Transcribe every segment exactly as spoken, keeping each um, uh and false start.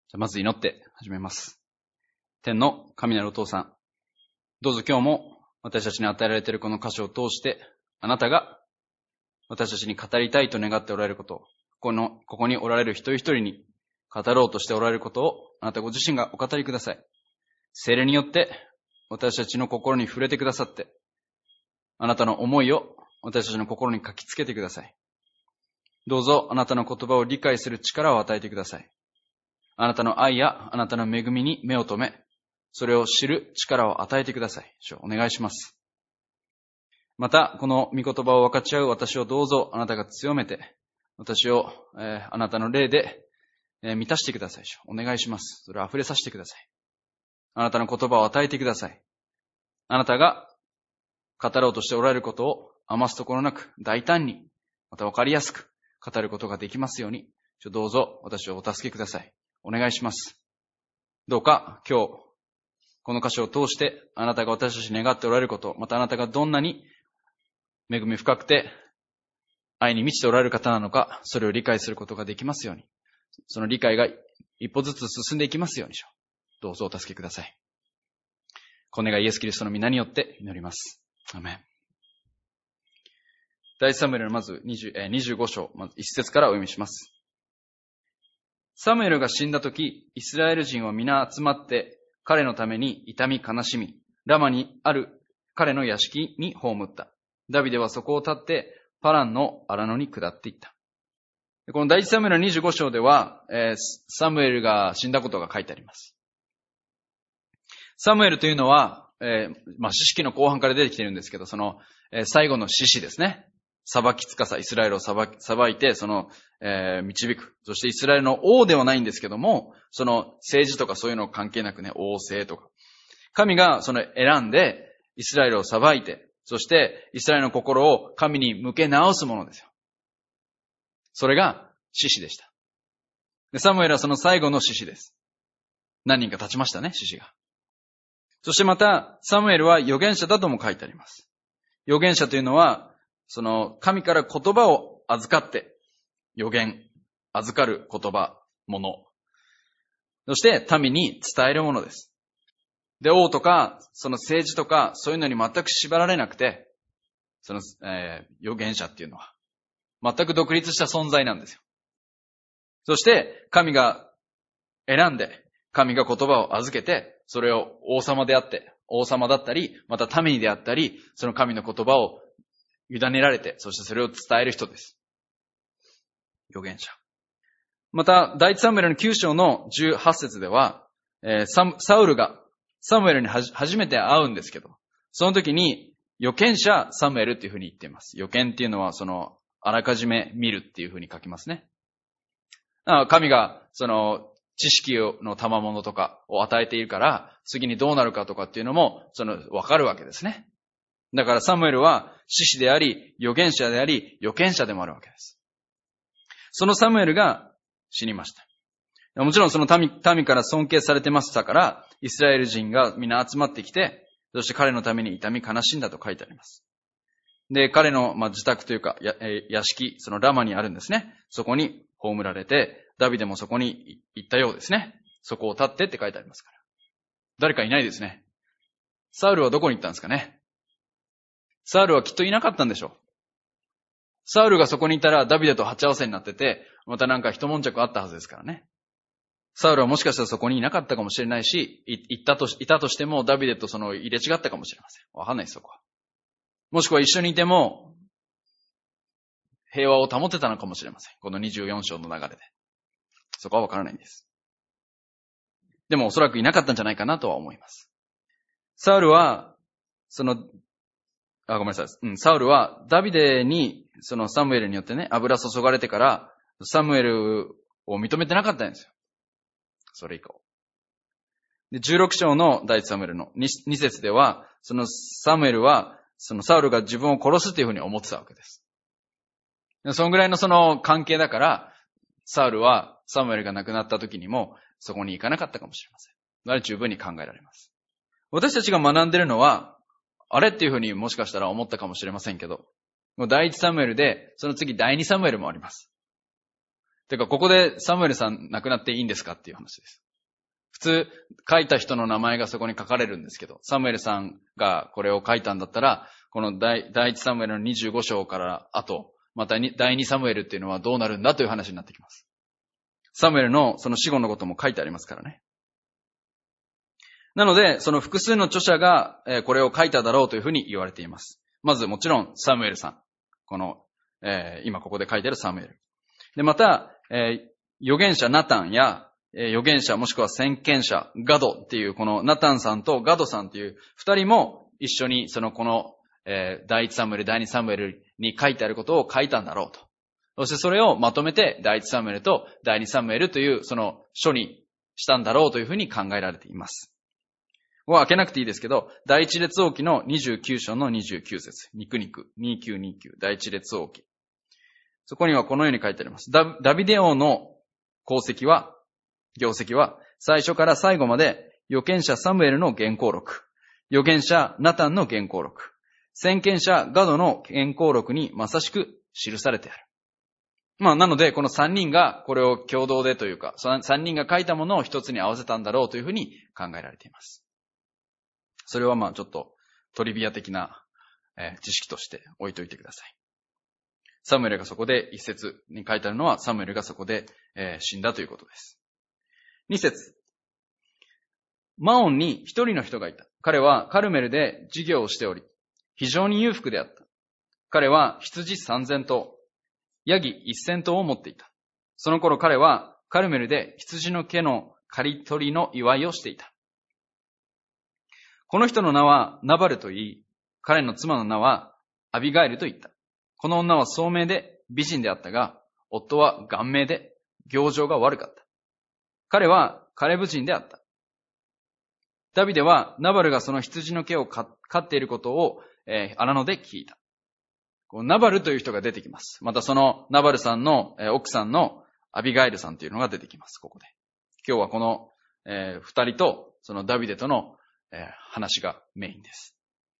まず祈って始めます。天の神なるお父さん、どうぞ今日も私たちに与えられているこの箇所を通して、あなたが私たちに語りたいと願っておられることを、この、ここにおられる一人一人に語ろうとしておられることを、あなたご自身がお語りください。聖霊によって私たちの心に触れてくださって、あなたの思いを私たちの心に書きつけてください。どうぞあなたの言葉を理解する力を与えてください。あなたの愛やあなたの恵みに目を留め、それを知る力を与えてください。主をお願いします。また、この御言葉を分かち合う私をどうぞあなたが強めて、私を、えー、あなたの霊で、えー、満たしてください。主をお願いします。それを溢れさせてください。あなたの言葉を与えてください。あなたが語ろうとしておられることを余すところなく大胆に、また分かりやすく語ることができますように、主どうぞ私をお助けください。お願いします。どうか今日、この箇所を通してあなたが私たちに願っておられること、またあなたがどんなに恵み深くて愛に満ちておられる方なのか、それを理解することができますように、その理解が一歩ずつ進んでいきますように、どうぞお助けください。この願いイエス・キリストの皆によって祈ります。アメン。第一サムエルのまずにじゅう、にじゅうご章、まず一節からお読みします。サムエルが死んだとき、イスラエル人は皆集まって彼のために痛み悲しみ、ラマにある彼の屋敷に葬った。ダビデはそこを立ってパランの荒野に下っていった。この第一サムエルのにじゅうご章では、えー、サムエルが死んだことが書いてあります。サムエルというのは、えー、まあ、詩式の後半から出てきているんですけど、その、えー、最後の志士ですね。裁きつかさ、イスラエルを裁き、裁いて、その、えー、導く。そしてイスラエルの王ではないんですけども、その政治とかそういうの関係なくね、王政とか。神がその選んで、イスラエルを裁いて、そしてイスラエルの心を神に向け直すものですよ。それが志士でした。で、サムエルはその最後の志士です。何人か立ちましたね、志士が。そしてまた、サムエルは預言者だとも書いてあります。預言者というのは、その神から言葉を預かって、預言、預かる言葉、もの。そして民に伝えるものです。で、王とか、その政治とか、そういうのに全く縛られなくて、その、えー、預言者っていうのは、全く独立した存在なんですよ。そして、神が選んで、神が言葉を預けて、それを王様であって、王様だったり、また民にであったり、その神の言葉を委ねられて、そしてそれを伝える人です。預言者。また、第一サムエルのきゅう章のじゅうはち節では、えー、サ, サウルがサムエルにはじ初めて会うんですけど、その時に預言者サムエルっていうふうに言っています。預言っていうのは、その、あらかじめ見るっていうふうに書きますね。神が、その、知識の賜物とかを与えているから、次にどうなるかとかっていうのも、その、わかるわけですね。だからサムエルは、志士であり、預言者であり、預言者でもあるわけです。そのサムエルが死にました。もちろんその民、民から尊敬されてましたから、イスラエル人がみんな集まってきて、そして彼のために痛み悲しんだと書いてあります。で、彼の、まあ、自宅というか、や、屋敷、そのラマにあるんですね。そこに葬られて、ダビデもそこに行ったようですね。そこを立ってって書いてありますから。誰かいないですね。サウルはどこに行ったんですかね。サウルはきっといなかったんでしょう。サウルがそこにいたらダビデと鉢合わせになってて、またなんか一悶着あったはずですからね。サウルはもしかしたらそこにいなかったかもしれないし、いたと、いたとしてもダビデとその入れ違ったかもしれません。わかんないです、そこは。もしくは一緒にいても、平和を保てたのかもしれません。このにじゅうよん章の流れで。そこはわからないんです。でもおそらくいなかったんじゃないかなとは思います。サウルは、その、あ、ごめんなさい。うん、サウルはダビデに、そのサムエルによってね、油注がれてから、サムエルを認めてなかったんですよ。それ以降。で、じゅうろく章の第一サムエルの 2, 2節では、そのサムエルは、そのサウルが自分を殺すというふうに思ってたわけです。そのぐらいのその関係だから、サウルはサムエルが亡くなった時にも、そこに行かなかったかもしれません。あれ十分に考えられます。私たちが学んでいるのは、あれっていうふうにもしかしたら思ったかもしれませんけど、もう第一サムエルで、その次第二サムエルもあります。 てか、ここでサムエルさん亡くなっていいんですかっていう話です。普通、書いた人の名前がそこに書かれるんですけど、サムエルさんがこれを書いたんだったら、この第一サムエルのにじゅうご章から後、また第二サムエルっていうのはどうなるんだという話になってきます。サムエルのその死後のことも書いてありますからね。なので、その複数の著者がこれを書いただろうというふうに言われています。まずもちろんサムエルさん。この、えー、今ここで書いてあるサムエル。で、また、えー、預言者ナタンや、えー、預言者もしくは先見者ガドっていうこのナタンさんとガドさんっていう二人も一緒にそのこの、えー、第一サムエル、第二サムエルに書いてあることを書いたんだろうと。そしてそれをまとめて第一サムエルと第二サムエルというその書にしたんだろうというふうに考えられています。ここは開けなくていいですけど、第一列王記のにじゅうきゅう章のにじゅうきゅう節。肉肉。にきゅうにきゅう。第一列王記。そこにはこのように書いてあります。ダ, ダビデ王の功績は、業績は、最初から最後まで預言者サムエルの原稿録、預言者ナタンの原稿録、先見者ガドの原稿録にまさしく記されてある。まあ、なので、この三人がこれを共同でというか、三人が書いたものを一つに合わせたんだろうというふうに考えられています。それはまあちょっとトリビア的な、えー、知識として置いといてください。サムエルがそこで一節に書いてあるのはサムエルがそこで、えー、死んだということです。二節。マオンに一人の人がいた。彼はカルメルで事業をしており、非常に裕福であった。彼は羊三千頭、ヤギ一千頭を持っていた。その頃彼はカルメルで羊の毛の刈り取りの祝いをしていた。この人の名はナバルと言い、彼の妻の名はアビガエルと言った。この女は聡明で美人であったが、夫は顔面で行情が悪かった。彼はカレブ人であった。ダビデはナバルがその羊の毛を飼っていることを、えー、荒野で聞いた。こうナバルという人が出てきます。またそのナバルさんの、えー、奥さんのアビガエルさんというのが出てきます。ここで。今日はこの、えー、二人とそのダビデとのえー、話がメインです。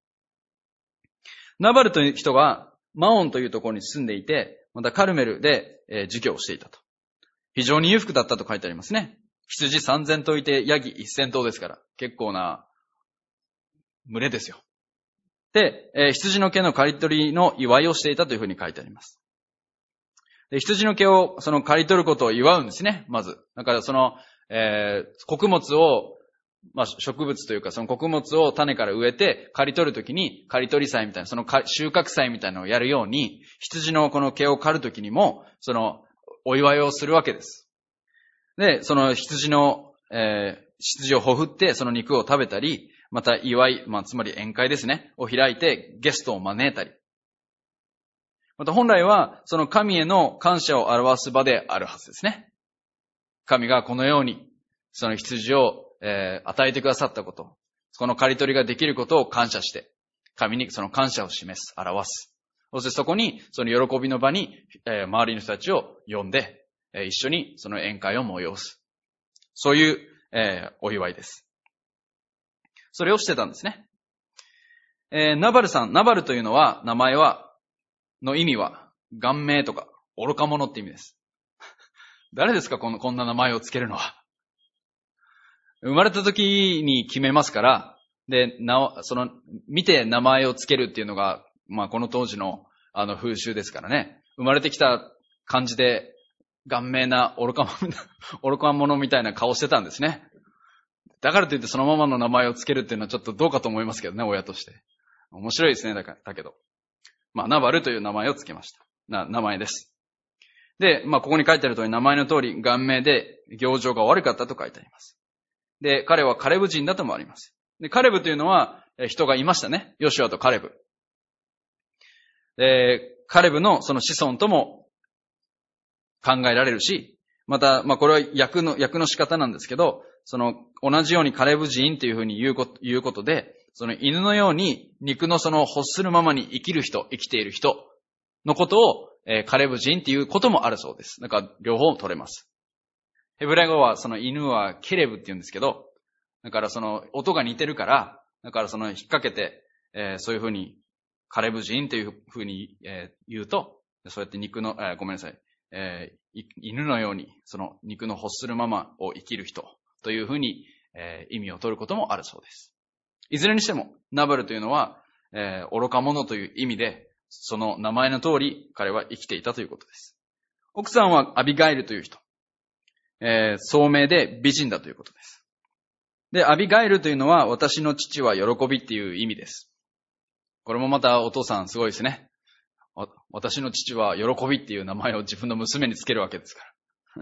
ナバルという人がマオンというところに住んでいて、またカルメルで、えー、事業をしていたと。非常に裕福だったと書いてありますね。羊三千頭いてヤギ一千頭ですから、結構な群れですよ。で、えー、羊の毛の刈り取りの祝いをしていたというふうに書いてあります。で、羊の毛をその刈り取ることを祝うんですね、まず。だからその、えー、穀物をまあ、植物というか、その穀物を種から植えて、刈り取るときに、刈り取り祭みたいな、その収穫祭みたいなのをやるように、羊のこの毛を刈るときにも、その、お祝いをするわけです。で、その羊の、えー、羊をほふって、その肉を食べたり、また祝い、まあ、つまり宴会ですね、を開いて、ゲストを招いたり。また本来は、その神への感謝を表す場であるはずですね。神がこのように、その羊を、えー、与えてくださったこと、この刈り取りができることを感謝して、神にその感謝を示す、表す。そしてそこに、その喜びの場に、えー、周りの人たちを呼んで、えー、一緒にその宴会を催す。そういう、えー、お祝いです。それをしてたんですね。えー、ナバルさん、ナバルというのは、名前は、の意味は、顔面とか、愚か者って意味です。誰ですかこの、こんな名前をつけるのは。生まれた時に決めますから、で、なお、その、見て名前をつけるっていうのが、まあこの当時の、あの風習ですからね。生まれてきた感じで、顔面な愚か者、愚か者みたいな顔してたんですね。だからといってそのままの名前をつけるっていうのはちょっとどうかと思いますけどね、親として。面白いですね、だから、だけど。まあ、ナバルという名前をつけました。な、名前です。で、まあここに書いてある通り、名前の通り、顔面で行情が悪かったと書いてあります。で、彼はカレブ人だともあります。で、カレブというのは人がいましたね。ヨシュアとカレブ。で、カレブのその子孫とも考えられるし、また、まあこれは訳の、訳の仕方なんですけど、その同じようにカレブ人というふうに言うこと、言うことで、その犬のように肉のその欲するままに生きる人、生きている人のことを、えー、カレブ人っていうこともあるそうです。だから両方取れます。ヘブライ語はその犬はケレブって言うんですけど、だからその音が似てるから、だからその引っ掛けて、えー、そういうふうにカレブ人というふうに、えー、言うと、そうやって肉の、えー、ごめんなさい、えー、 犬のように、その肉の欲するままを生きる人というふうに、えー、意味を取ることもあるそうです。いずれにしても、ナバルというのは、えー、愚か者という意味で、その名前の通り、彼は生きていたということです。奥さんはアビガイルという人。えー、聡明で美人だということです。で、アビガイルというのは、私の父は喜びっていう意味です。これもまたお父さんすごいですね。私の父は喜びっていう名前を自分の娘につけるわけですから。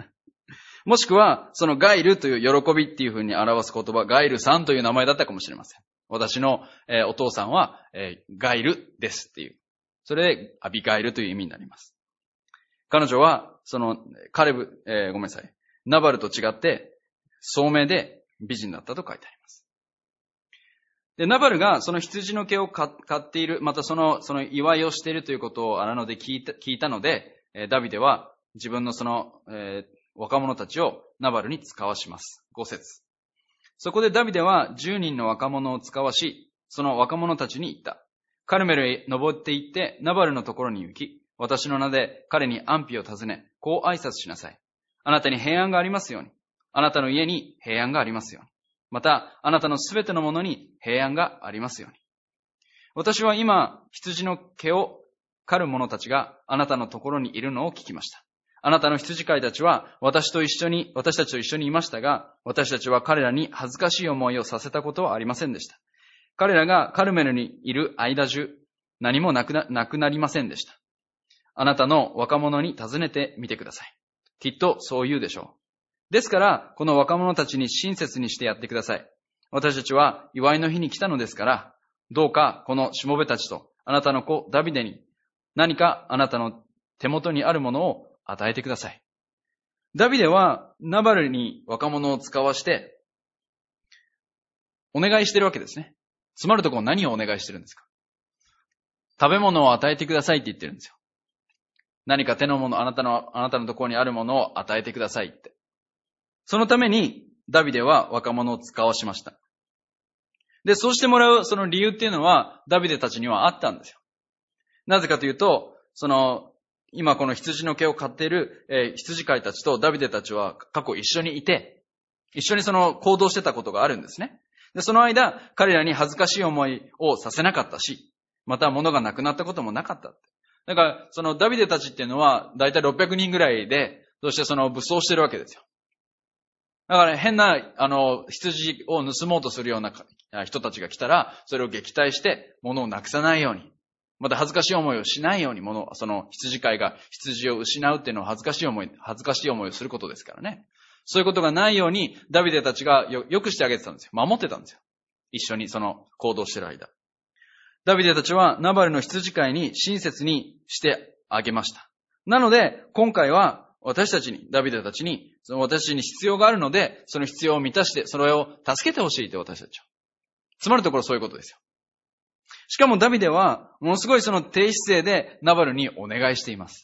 もしくは、そのガイルという喜びっていう風に表す言葉、ガイルさんという名前だったかもしれません。私の、えー、お父さんは、えー、ガイルですっていう。それで、アビガイルという意味になります。彼女は、その、カレブ、えー、ごめんなさい。ナバルと違って、聡明で美人だったと書いてあります。で、ナバルがその羊の毛を買っている、またその、その祝いをしているということを荒野で聞いた、聞いたので、ダビデは自分のその、えー、若者たちをナバルに使わします。ご節。そこでダビデはじゅうにんの若者を使わし、その若者たちに言った。カルメルへ登って行って、ナバルのところに行き、私の名で彼に安否を尋ね、こう挨拶しなさい。あなたに平安がありますように。あなたの家に平安がありますように。また、あなたのすべてのものに平安がありますように。私は今、羊の毛を刈る者たちがあなたのところにいるのを聞きました。あなたの羊飼いたちは私と一緒に、私たちと一緒にいましたが、私たちは彼らに恥ずかしい思いをさせたことはありませんでした。彼らがカルメルにいる間中、何もなくな、なくなりませんでした。あなたの若者に尋ねてみてください。きっとそう言うでしょう。ですから、この若者たちに親切にしてやってください。私たちは祝いの日に来たのですから、どうかこのしもべたちとあなたの子ダビデに何かあなたの手元にあるものを与えてください。ダビデはナバルに若者を使わしてお願いしてるわけですね。つまるところ何をお願いしてるんですか？食べ物を与えてくださいって言ってるんですよ。何か手のもの、あなたの、あなたのところにあるものを与えてくださいって。そのためにダビデは若者を使わしました。で、そうしてもらうその理由っていうのはダビデたちにはあったんですよ。なぜかというと、その、今この羊の毛を飼っている、えー、羊飼いたちとダビデたちは過去一緒にいて、一緒にその行動してたことがあるんですね。で、その間、彼らに恥ずかしい思いをさせなかったし、また物がなくなったこともなかった。だから、そのダビデたちっていうのは、だいたいろっぴゃくにんぐらいで、そしてその武装してるわけですよ。だから変な、あの、羊を盗もうとするような人たちが来たら、それを撃退して、物をなくさないように、また恥ずかしい思いをしないように、物、その羊飼いが羊を失うっていうのは恥ずかしい思い、恥ずかしい思いをすることですからね。そういうことがないように、ダビデたちがよ、よくしてあげてたんですよ。守ってたんですよ。一緒にその行動してる間。ダビデたちはナバルの羊飼いに親切にしてあげました。なので、今回は私たちに、ダビデたちに、その私たちに必要があるので、その必要を満たして、それを助けてほしいって私たちは。つまるところそういうことですよ。しかもダビデは、ものすごいその低姿勢でナバルにお願いしています。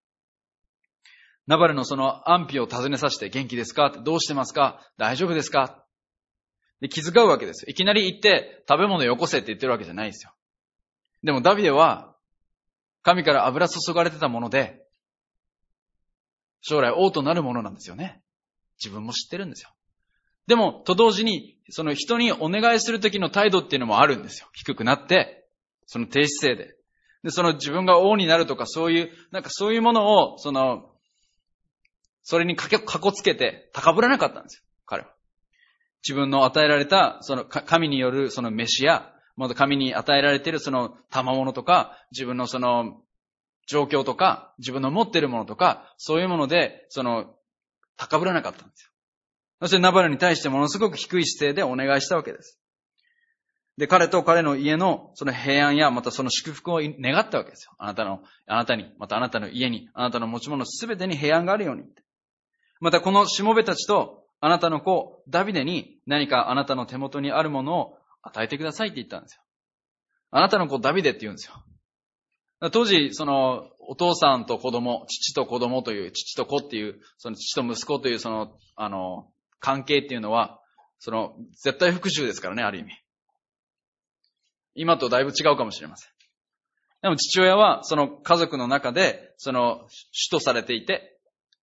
ナバルのその安否を尋ねさせて、元気ですか？どうしてますか？大丈夫ですか？で、気遣うわけですよ。いきなり行って、食べ物よこせって言ってるわけじゃないですよ。でもダビデは、神から油注がれてたもので、将来王となるものなんですよね。自分も知ってるんですよ。でも、と同時に、その人にお願いする時の態度っていうのもあるんですよ。低くなって、その低姿勢で。で、その自分が王になるとかそういう、なんかそういうものを、その、それにかけ、かこつけて高ぶらなかったんですよ。彼は。自分の与えられた、その神によるその飯や、また神に与えられているその賜物とか、自分のその状況とか、自分の持っているものとか、そういうもので、その、高ぶらなかったんですよ。そしてナバルに対してものすごく低い姿勢でお願いしたわけです。で、彼と彼の家のその平安や、またその祝福を願ったわけですよ。あなたの、あなたに、またあなたの家に、あなたの持ち物すべてに平安があるように。またこのしもべたちと、あなたの子、ダビデに何かあなたの手元にあるものを与えてくださいって言ったんですよ。あなたの子、ダビデって言うんですよ。当時、その、お父さんと子供、父と子供という、父と子っていう、その父と息子という、その、あの、関係っていうのは、その、絶対復讐ですからね、ある意味。今とだいぶ違うかもしれません。でも父親は、その家族の中で、その、主とされていて、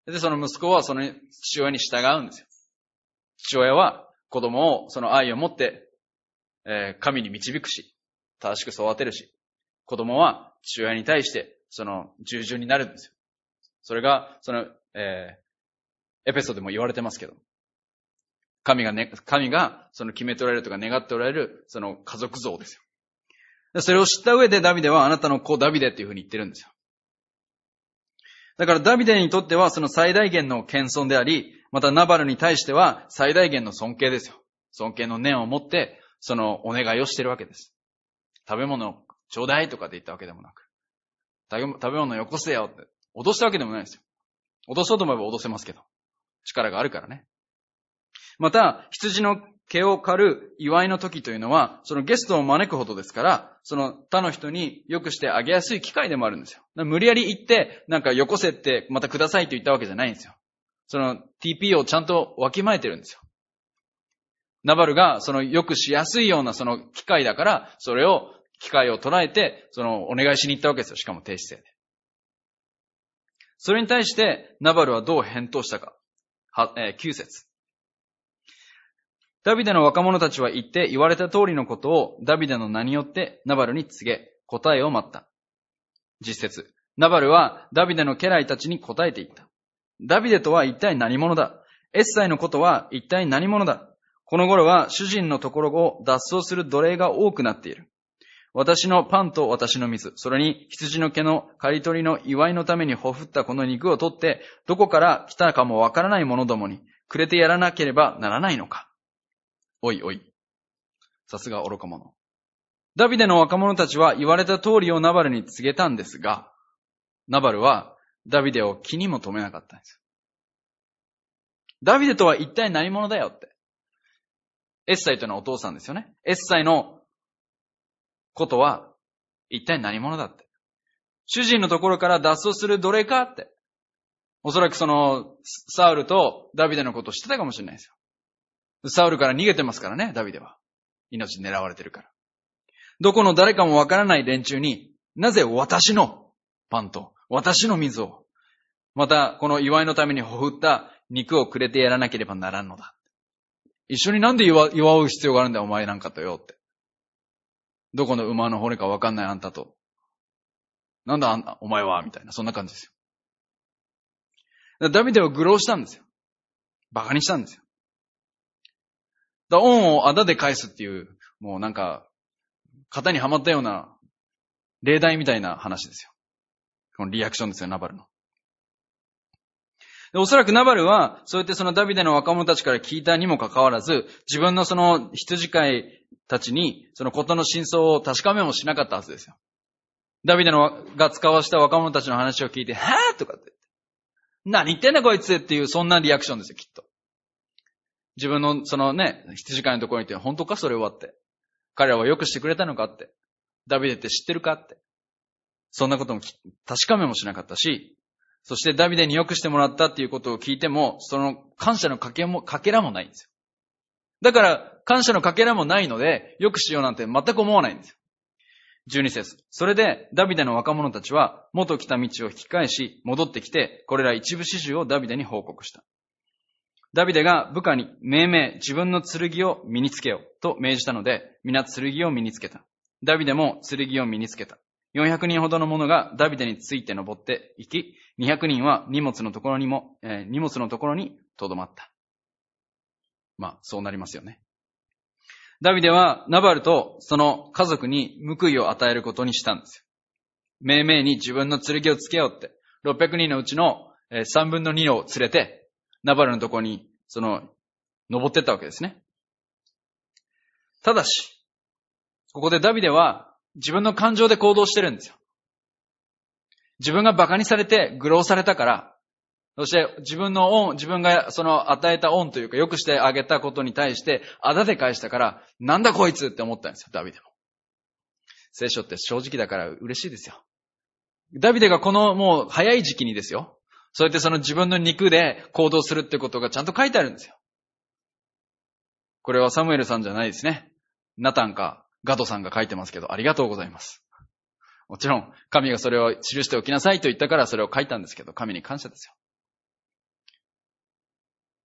で、その息子はその父親に従うんですよ。父親は子供をその愛を持って、えー、神に導くし、正しく育てるし、子供は父親に対してその従順になるんですよ。それが、その、えー、エペソでも言われてますけど、神がね、神がその決めておられるとか願っておられるその家族像ですよ。でそれを知った上でダビデはあなたの子ダビデっていうふうに言ってるんですよ。だからダビデにとってはその最大限の謙遜であり、またナバルに対しては最大限の尊敬ですよ。尊敬の念を持ってそのお願いをしているわけです。食べ物ちょうだいとかって言ったわけでもなく、食べ物よこせよって脅したわけでもないですよ。脅そうと思えば脅せますけど、力があるからね。また、羊の毛を刈る祝いの時というのは、そのゲストを招くほどですから、その他の人に良くしてあげやすい機会でもあるんですよ。無理やり言って、なんかよこせってまたくださいと言ったわけじゃないんですよ。その ティーピー をちゃんとわきまえてるんですよ。ナバルがその良くしやすいようなその機会だから、それを、機会を捉えて、そのお願いしに行ったわけですよ。しかも低姿勢で。それに対して、ナバルはどう返答したか。は、えー、きゅう節。ダビデの若者たちは言って言われた通りのことをダビデの名によってナバルに告げ、答えを待った。実節。ナバルはダビデの家来たちに答えていった。ダビデとは一体何者だ？エッサイのことは一体何者だ？この頃は主人のところを脱走する奴隷が多くなっている。私のパンと私の水、それに羊の毛の刈り取りの祝いのためにほふったこの肉を取って、どこから来たかもわからない者どもにくれてやらなければならないのか。おいおい。さすが愚か者。ダビデの若者たちは言われた通りをナバルに告げたんですが、ナバルはダビデを気にも留めなかったんです。ダビデとは一体何者だよって。エッサイというのはお父さんですよね。エッサイのことは一体何者だって。主人のところから脱走する奴隷かって。おそらくそのサウルとダビデのことを知ってたかもしれないですよ。サウルから逃げてますからね、ダビデは。命狙われてるから。どこの誰かもわからない連中に、なぜ私のパンと私の水を、またこの祝いのためにほふった肉をくれてやらなければならんのだ。一緒になんで祝う必要があるんだよ、お前なんかとよって。どこの馬の骨かわかんないあんたと。なんだあんお前はみたいな、そんな感じですよ。ダビデを愚弄したんですよ。馬鹿にしたんですよ。だ恩をあだで返すっていう、もうなんか、型にはまったような、例題みたいな話ですよ。このリアクションですよ、ナバルの。でおそらくナバルは、そうやってそのダビデの若者たちから聞いたにもかかわらず、自分のその羊飼いたちに、そのことの真相を確かめもしなかったはずですよ。ダビデのが使わした若者たちの話を聞いて、はぁとかって。何言ってんだこいつっていう、そんなリアクションですよ、きっと。自分のそのね、羊飼いのところに行って、本当かそれはって。彼らはよくしてくれたのかって。ダビデって知ってるかって。そんなことも確かめもしなかったし、そしてダビデによくしてもらったっていうことを聞いても、その感謝のかけも、かけらもないんですよ。だから、感謝のかけらもないので、よくしようなんて全く思わないんですよ。じゅうに節。それで、ダビデの若者たちは、元来た道を引き返し、戻ってきて、これら一部始終をダビデに報告した。ダビデが部下に命名、自分の剣を身につけよと命じたので、皆剣を身につけた。ダビデも剣を身につけた。よんひゃくにんほどの者がダビデについて登って行き、にひゃくにんは荷物のところにも、えー、荷物のところに留まった。まあ、そうなりますよね。ダビデはナバルとその家族に報いを与えることにしたんですよ。命名に自分の剣をつけようって、ろっぴゃくにんのうちのさんぶんのにを連れて、ナバルのところに、その、登ってったわけですね。ただし、ここでダビデは自分の感情で行動してるんですよ。自分が馬鹿にされて、愚弄されたから、そして自分の恩、自分がその与えた恩というか、良くしてあげたことに対して、あだで返したから、なんだこいつって思ったんですよ、ダビデも。聖書って正直だから嬉しいですよ。ダビデがこのもう早い時期にですよ。そうやってその自分の肉で行動するってことがちゃんと書いてあるんですよ。これはサムエルさんじゃないですね。ナタンかガドさんが書いてますけど、ありがとうございます。もちろん、神がそれを記しておきなさいと言ったからそれを書いたんですけど、神に感謝ですよ。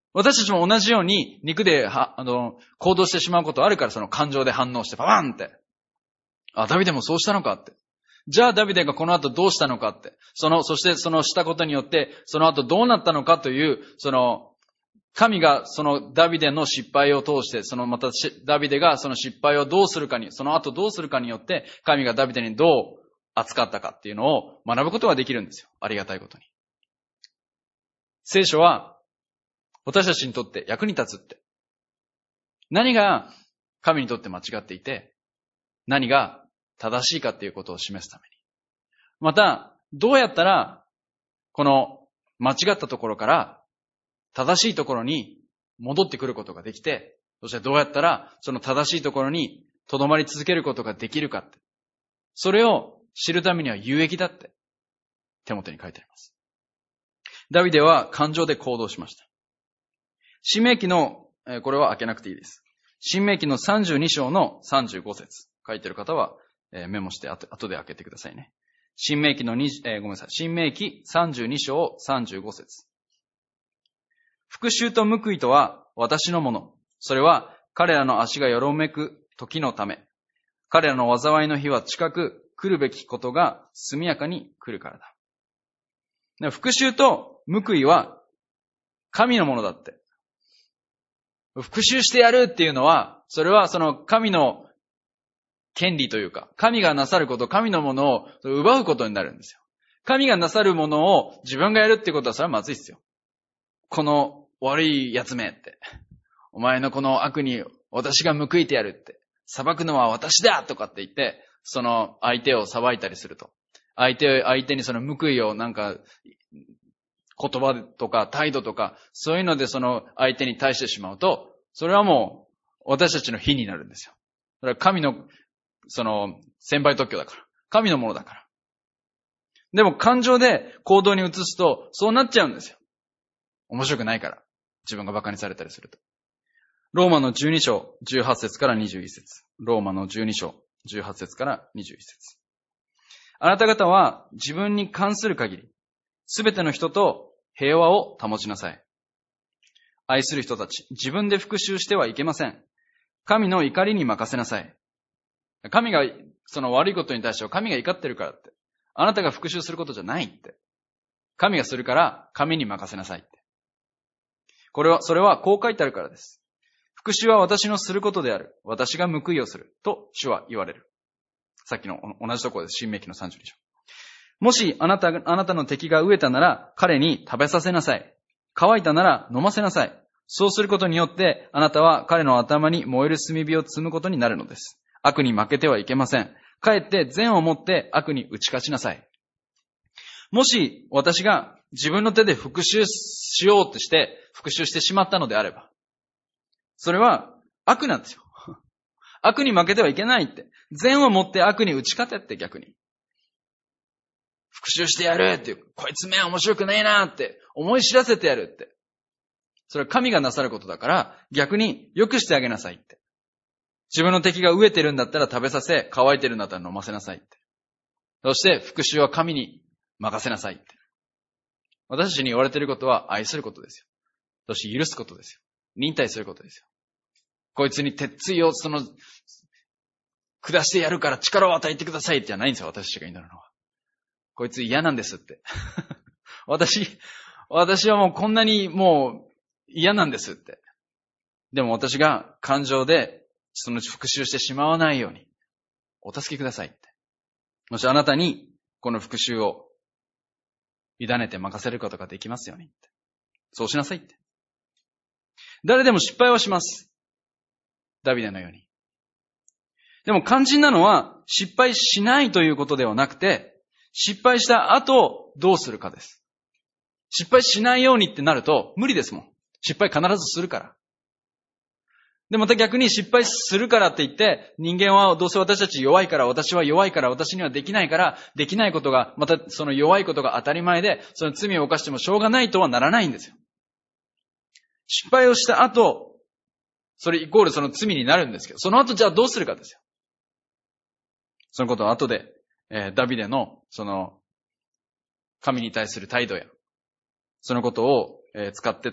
私たちも同じように肉では、あの、行動してしまうことあるから、その感情で反応してパパンって。あ、ダビデもそうしたのかって。じゃあダビデがこの後どうしたのかって。その、そしてそのしたことによって、その後どうなったのかという、その、神がそのダビデの失敗を通して、そのまたダビデがその失敗をどうするかに、その後どうするかによって、神がダビデにどう扱ったかっていうのを学ぶことができるんですよ。ありがたいことに。聖書は、私たちにとって役に立つって。何が神にとって間違っていて、何が正しいかっていうことを示すために。また、どうやったら、この間違ったところから正しいところに戻ってくることができて、そしてどうやったらその正しいところに留まり続けることができるかって。それを知るためには有益だって、手元に書いてあります。ダビデは感情で行動しました。申命記の、これは開けなくていいです。申命記のさんじゅうに章のさんじゅうご節。書いてる方はメモして後で開けてくださいね。申命記のに、えー、ごめんなさい。申命記さんじゅうに章さんじゅうご節。復讐と報いとは私のもの。それは彼らの足がよろめく時のため。彼らの災いの日は近く来るべきことが速やかに来るからだ。復讐と報いは神のものだって。復讐してやるっていうのは、それはその神の権利というか、神がなさること、神のものを奪うことになるんですよ。神がなさるものを自分がやるってことはそれはまずいですよ。この悪いやつめって。お前のこの悪に私が報いてやるって。裁くのは私だとかって言って、その相手を裁いたりすると。相手、相手にその報いをなんか、言葉とか態度とか、そういうのでその相手に対してしまうと、それはもう私たちの非になるんですよ。それは神の、その、先輩特許だから。神のものだから。でも感情で行動に移すと、そうなっちゃうんですよ。面白くないから。自分が馬鹿にされたりすると。ローマのじゅうに章じゅうはち節からにじゅういち節。ローマのじゅうに章じゅうはち節からにじゅういち節。あなた方は自分に関する限り、すべての人と平和を保ちなさい。愛する人たち、自分で復讐してはいけません。神の怒りに任せなさい。神が、その悪いことに対しては神が怒ってるからって。あなたが復讐することじゃないって。神がするから神に任せなさいって。これは、それはこう書いてあるからです。復讐は私のすることである。私が報いをする。と主は言われる。さっきの同じところです。申命記のさんじゅうに章。もしあなた、あなたの敵が飢えたなら彼に食べさせなさい。乾いたなら飲ませなさい。そうすることによってあなたは彼の頭に燃える炭火を積むことになるのです。悪に負けてはいけません。かえって善をもって悪に打ち勝ちなさい。もし私が自分の手で復讐しようとして復讐してしまったのであれば、それは悪なんですよ。悪に負けてはいけないって。善をもって悪に打ち勝てって逆に。復讐してやるっていう、こいつ目は面白くねえなって思い知らせてやるって。それは神がなさることだから逆に良くしてあげなさいって。自分の敵が飢えてるんだったら食べさせ、乾いてるんだったら飲ませなさいって。そして復讐は神に任せなさいって。私たちに言われていることは愛することですよ。そして許すことですよ。忍耐することですよ。こいつに鉄槌をその、下してやるから力を与えてくださいってじゃないんですよ。私たちが祈るのは。こいつ嫌なんですって。私、私はもうこんなにもう嫌なんですって。でも私が感情でその復讐してしまわないようにお助けくださいって。もしあなたにこの復讐を委ねて任せることができますようにって。そうしなさいって。誰でも失敗はします。ダビデのように。でも肝心なのは失敗しないということではなくて、失敗した後どうするかです。失敗しないようにってなると無理ですもん。失敗必ずするから。で、また逆に失敗するからって言って、人間はどうせ私たち弱いから、私は弱いから、私にはできないから、できないことが、またその弱いことが当たり前で、その罪を犯してもしょうがないとはならないんですよ。失敗をした後、それイコールその罪になるんですけど、その後じゃあどうするかですよ。そのことは後で、えー、ダビデの、その、神に対する態度や、そのことを、えー、使ってというか、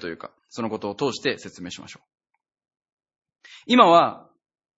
そのことを通して説明しましょう。今は、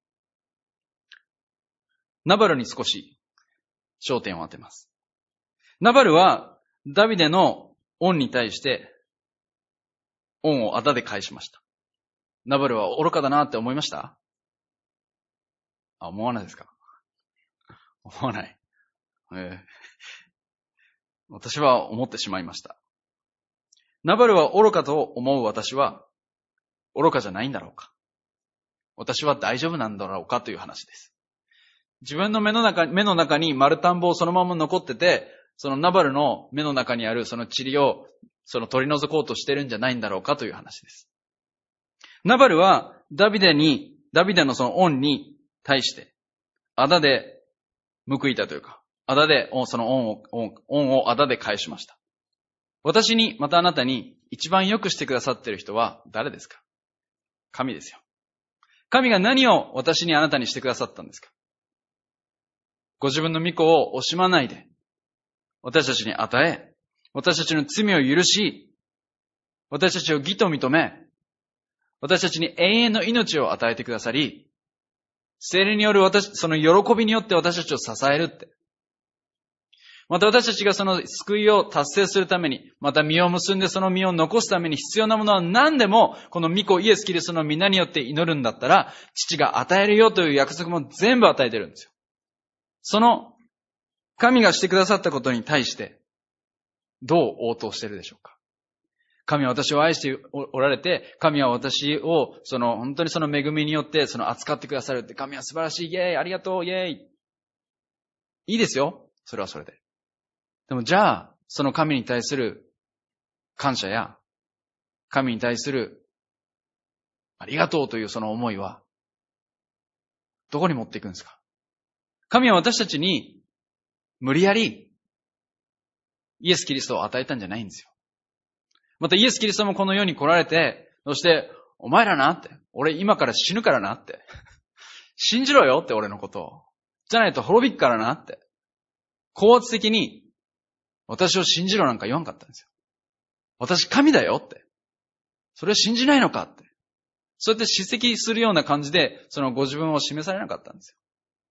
ナバルに少し焦点を当てます。ナバルはダビデの恩に対して恩をあだで返しました。ナバルは愚かだなって思いました？あ、思わないですか？思わない。えー、私は思ってしまいました。ナバルは愚かと思う私は愚かじゃないんだろうか。私は大丈夫なんだろうかという話です。自分の目の中、目の中に丸田んぼをそのまま残ってて、そのナバルの目の中にあるその塵をその取り除こうとしてるんじゃないんだろうかという話です。ナバルはダビデに、ダビデのその恩に対して、あだで報いたというか、あだで、その恩を、恩、恩をあだで返しました。私に、またあなたに一番よくしてくださっている人は誰ですか？神ですよ。神が何を私にあなたにしてくださったんですか？ご自分の御子を惜しまないで、私たちに与え、私たちの罪を許し、私たちを義と認め、私たちに永遠の命を与えてくださり、聖霊による私、その喜びによって私たちを支えるって。また私たちがその救いを達成するために、また実を結んでその実を残すために必要なものは何でも、この御子イエス・キリストの皆によって祈るんだったら、父が与えるよという約束も全部与えてるんですよ。その神がしてくださったことに対して、どう応答しているでしょうか？神は私を愛しておられて、神は私を、その、本当にその恵みによって、その扱ってくださるって、神は素晴らしい、イエーイ、ありがとう、イエーイ。いいですよ。それはそれで。でもじゃあ、その神に対する感謝や、神に対するありがとうというその思いは、どこに持っていくんですか？神は私たちに無理やりイエス・キリストを与えたんじゃないんですよ。またイエス・キリストもこの世に来られて、そしてお前らなって、俺今から死ぬからなって、信じろよって俺のことを。じゃないと滅びっからなって。高圧的に私を信じろなんか言わんかったんですよ。私神だよって。それを信じないのかって。そうやって叱責するような感じで、そのご自分を示されなかったんですよ。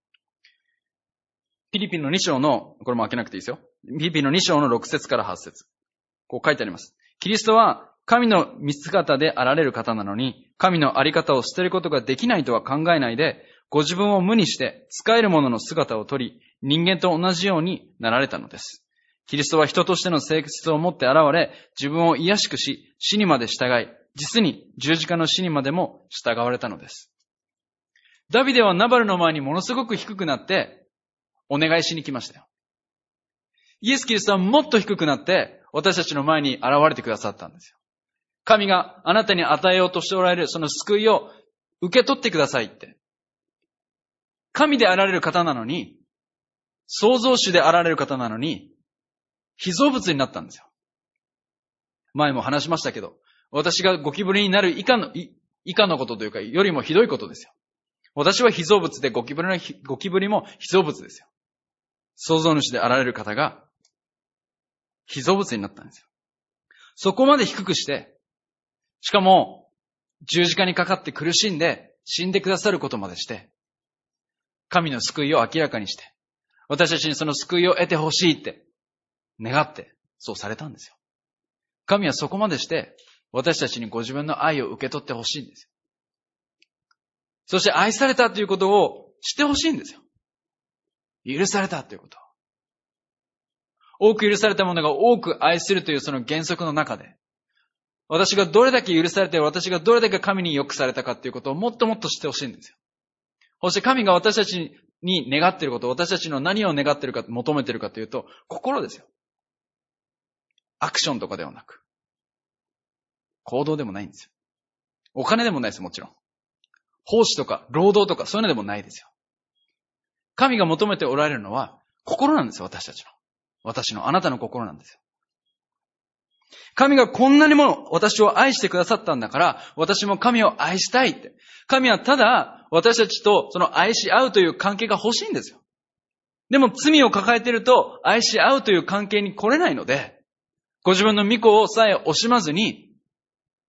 ピリピのに章の、これも開けなくていいですよ。ピリピのに章のろく節からはち節。こう書いてあります。キリストは神の見姿であられる方なのに、神のあり方を捨てることができないとは考えないで、ご自分を無にして使えるものの姿を取り、人間と同じようになられたのです。キリストは人としての性質を持って現れ、自分を卑しくし、死にまで従い、実に十字架の死にまでも従われたのです。ダビデはナバルの前にものすごく低くなって、お願いしに来ましたよ。イエス・キリストはもっと低くなって、私たちの前に現れてくださったんですよ。神があなたに与えようとしておられるその救いを受け取ってくださいって。神であられる方なのに、創造主であられる方なのに、被造物になったんですよ。前も話しましたけど、私がゴキブリになる以下の、以下のことというか、よりもひどいことですよ。私は被造物でゴキブリの、ゴキブリも被造物ですよ。創造主であられる方が、被造物になったんですよ。そこまで低くして、しかも、十字架にかかって苦しんで、死んでくださることまでして、神の救いを明らかにして、私たちにその救いを得てほしいって願って、そうされたんですよ。神はそこまでして、私たちにご自分の愛を受け取ってほしいんですよ。そして愛されたということを知ってほしいんですよ。許されたということ。多く許された者が多く愛するというその原則の中で、私がどれだけ許されて、私がどれだけ神に良くされたかということをもっともっと知ってほしいんですよ。そして神が私たちに願っていること、私たちの何を願っているか、求めているかというと、心ですよ。アクションとかではなく、行動でもないんですよ。お金でもないです、もちろん。奉仕とか、労働とか、そういうのでもないですよ。神が求めておられるのは、心なんですよ、私たちの。私の、あなたの心なんですよ。神がこんなにも私を愛してくださったんだから、私も神を愛したいって。神はただ、私たちとその愛し合うという関係が欲しいんですよ。でも罪を抱えていると、愛し合うという関係に来れないので、ご自分の御子をさえ惜しまずに、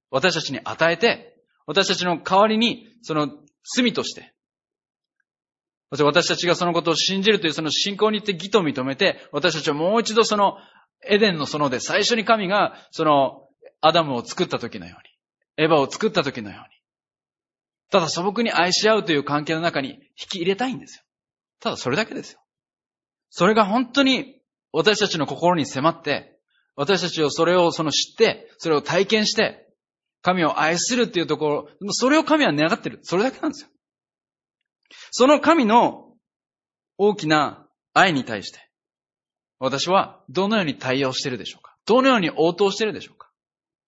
私たちに与えて、私たちの代わりに、その罪として、私たちがそのことを信じるというその信仰によって義と認めて、私たちはもう一度そのエデンの園で最初に神がそのアダムを作った時のように、エヴァを作った時のように、ただ素朴に愛し合うという関係の中に引き入れたいんですよ。ただそれだけですよ。それが本当に私たちの心に迫って、私たちをそれをその知って、それを体験して、神を愛するっていうところ、それを神は願ってる。それだけなんですよ。その神の大きな愛に対して、私はどのように対応しているでしょうか？どのように応答しているでしょうか？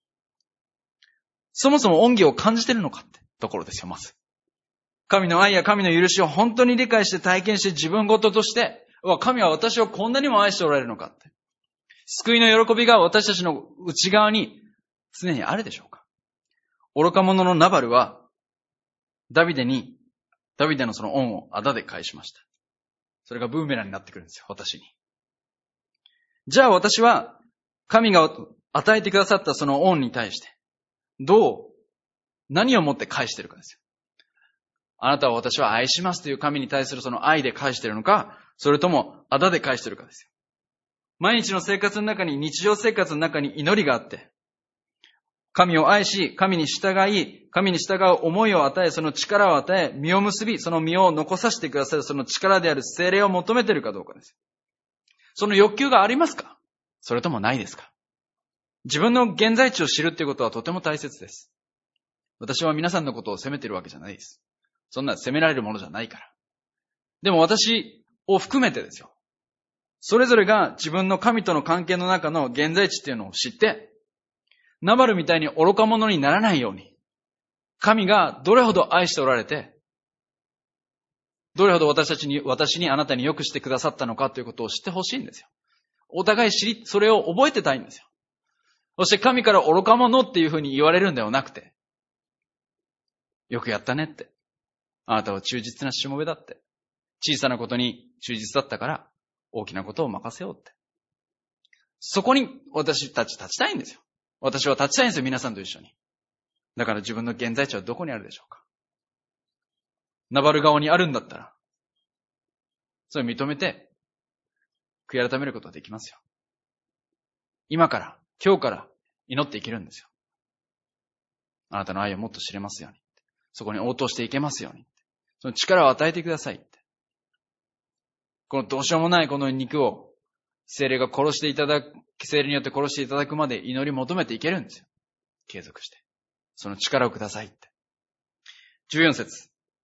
そもそも恩義を感じているのかってところですよ、まず。神の愛や神の許しを本当に理解して体験して自分ごととして、神は私をこんなにも愛しておられるのかって。救いの喜びが私たちの内側に常にあるでしょうか？愚か者のナバルは、ダビデに、ダビデのその恩をあだで返しました。それがブーメランになってくるんですよ、私に。じゃあ私は、神が与えてくださったその恩に対して、どう、何をもって返しているかですよ。あなたは私は愛しますという神に対するその愛で返しているのか、それともあだで返しているかですよ。毎日の生活の中に、日常生活の中に祈りがあって、神を愛し、神に従い、神に従う思いを与え、その力を与え、実を結び、その実を残させてくださるその力である聖霊を求めているかどうかです。その欲求がありますか？それともないですか？自分の現在地を知るということはとても大切です。私は皆さんのことを責めているわけじゃないです。そんな責められるものじゃないから。でも私を含めてですよ。それぞれが自分の神との関係の中の現在地っていうのを知って、ナバルみたいに愚か者にならないように、神がどれほど愛しておられて、どれほど私たちに、私にあなたに良くしてくださったのかということを知ってほしいんですよ。お互い知り、それを覚えてたいんですよ。そして神から愚か者っていうふうに言われるんではなくて、よくやったねって。あなたは忠実なしもべだって。小さなことに忠実だったから大きなことを任せようって。そこに私たち立ちたいんですよ。私は立ちたいんですよ、皆さんと一緒に。だから自分の現在地はどこにあるでしょうか？ナバル側にあるんだったら、それを認めて、悔い改めることができますよ。今から、今日から祈っていけるんですよ。あなたの愛をもっと知れますように。そこに応答していけますように。その力を与えてくださいって。このどうしようもないこの肉を、聖霊が殺していただく、聖霊によって殺していただくまで祈り求めていけるんですよ。継続して。その力をくださいって。じゅうよん節。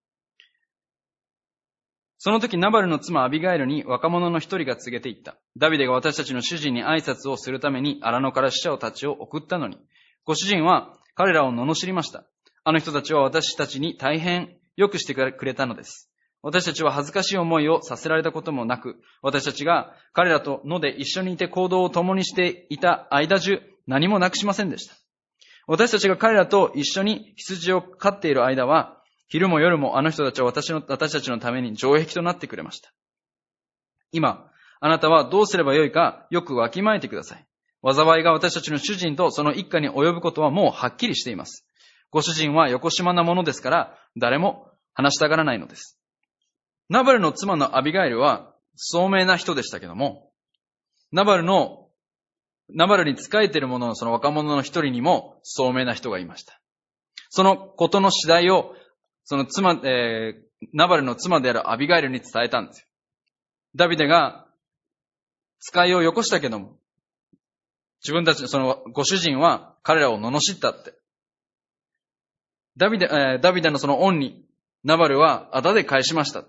その時ナバルの妻アビガイルに若者の一人が告げていった。ダビデが私たちの主人に挨拶をするために荒野から使者たちを送ったのに、ご主人は彼らを罵りました。あの人たちは私たちに大変良くしてくれたのです。私たちは恥ずかしい思いをさせられたこともなく、私たちが彼らと野で一緒にいて行動を共にしていた間中、何もなくしませんでした。私たちが彼らと一緒に羊を飼っている間は、昼も夜もあの人たちは私の、私たちのために城壁となってくれました。今、あなたはどうすればよいかよくわきまえてください。災いが私たちの主人とその一家に及ぶことはもうはっきりしています。ご主人はよこしまなものですから、誰も話したがらないのです。ナバルの妻のアビガイルは聡明な人でしたけども、ナバルの、ナバルに仕えている者のその若者の一人にも聡明な人がいました。そのことの次第を、その妻、えー、ナバルの妻であるアビガイルに伝えたんですよ。ダビデが使いをよこしたけども、自分たちのそのご主人は彼らを罵ったって。ダビデ、えー、ダビデのその恩にナバルはあだで返しましたって。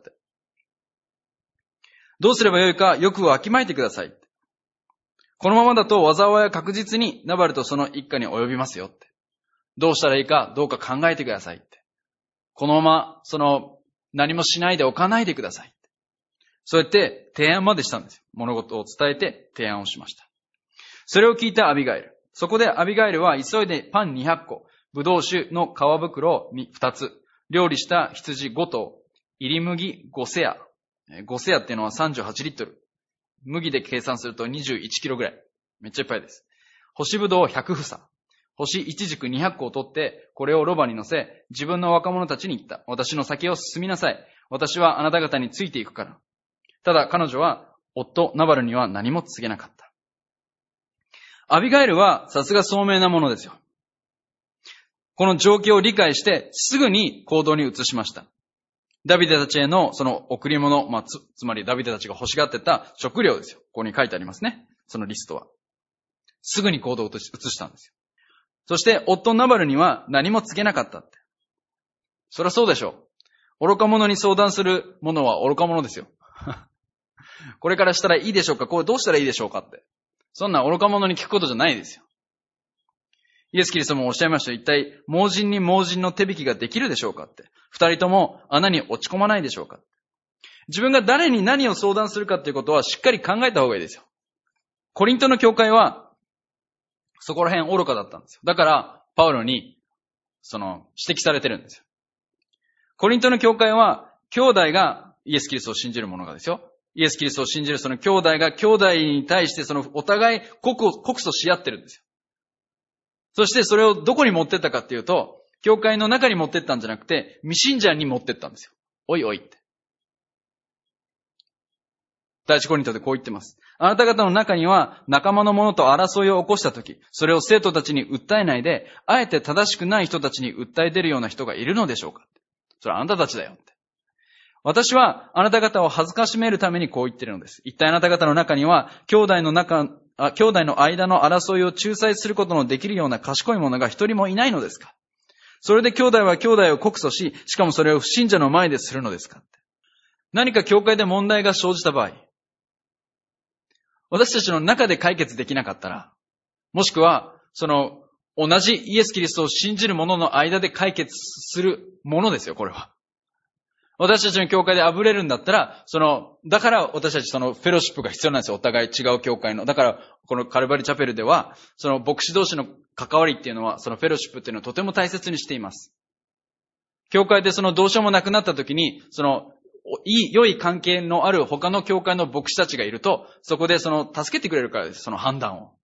どうすればよいかよくわきまえてくださいって。このままだと災いは確実にナバルとその一家に及びますよって。どうしたらいいかどうか考えてくださいって。このままその何もしないでおかないでくださいって。そうやって提案までしたんですよ。物事を伝えて提案をしました。それを聞いたアビガイル。そこでアビガイルは急いでパンにひゃっこ、ブドウ酒の皮袋にふたつ、料理した羊ごとう、入り麦ごセア。ごセアっていうのはさんじゅうはちリットル。麦で計算するとにじゅういちキロぐらい。めっちゃいっぱいです。干しぶどうひゃくふさ。 星一軸二百個を取って、これをロバに乗せ、自分の若者たちに言った。私の先を進みなさい。私はあなた方についていくから。ただ彼女は、夫ナバルには何も告げなかった。アビガイルはさすが聡明なものですよ。この状況を理解してすぐに行動に移しました。ダビデたちへのその贈り物、まあ、つ、つまりダビデたちが欲しがってた食料ですよ。ここに書いてありますね。そのリストは。すぐに行動を移したんですよ。そして夫ナバルには何も告げなかったって。そりゃそうでしょう。愚か者に相談する者は愚か者ですよ。これからしたらいいでしょうか、これどうしたらいいでしょうかって。そんな愚か者に聞くことじゃないですよ。イエス・キリストもおっしゃいました。一体、盲人に盲人の手引きができるでしょうかって。二人とも穴に落ち込まないでしょうか。自分が誰に何を相談するかっていうことはしっかり考えた方がいいですよ。コリントの教会は、そこら辺愚かだったんですよ。だから、パウロに、その、指摘されてるんですよ。コリントの教会は、兄弟がイエス・キリストを信じる者がですよ。イエス・キリストを信じるその兄弟が兄弟に対してそのお互い告訴し合ってるんですよ。そしてそれをどこに持ってったかっていうと、教会の中に持ってったんじゃなくて、未信者に持ってったんですよ。おいおいって。第一コリントでこう言ってます。あなた方の中には仲間の者と争いを起こしたとき、それを生徒たちに訴えないで、あえて正しくない人たちに訴え出るような人がいるのでしょうか。それはあなたたちだよって。私はあなた方を恥ずかしめるためにこう言っているのです。一体あなた方の中には兄弟の中、あ兄弟の間の争いを仲裁することのできるような賢い者が一人もいないのですか。それで兄弟は兄弟を告訴し、しかもそれを不信者の前でするのですか。何か教会で問題が生じた場合、私たちの中で解決できなかったら、もしくはその同じイエス・キリストを信じる者の間で解決するものですよ、これは。私たちの教会であぶれるんだったら、その、だから私たちそのフェロシップが必要なんですよ。お互い違う教会の。だから、このカルバリチャペルでは、その牧師同士の関わりっていうのは、そのフェロシップっていうのをとても大切にしています。教会でそのどうしようもなくなった時に、その、いい、良い関係のある他の教会の牧師たちがいると、そこでその、助けてくれるからです。その判断を。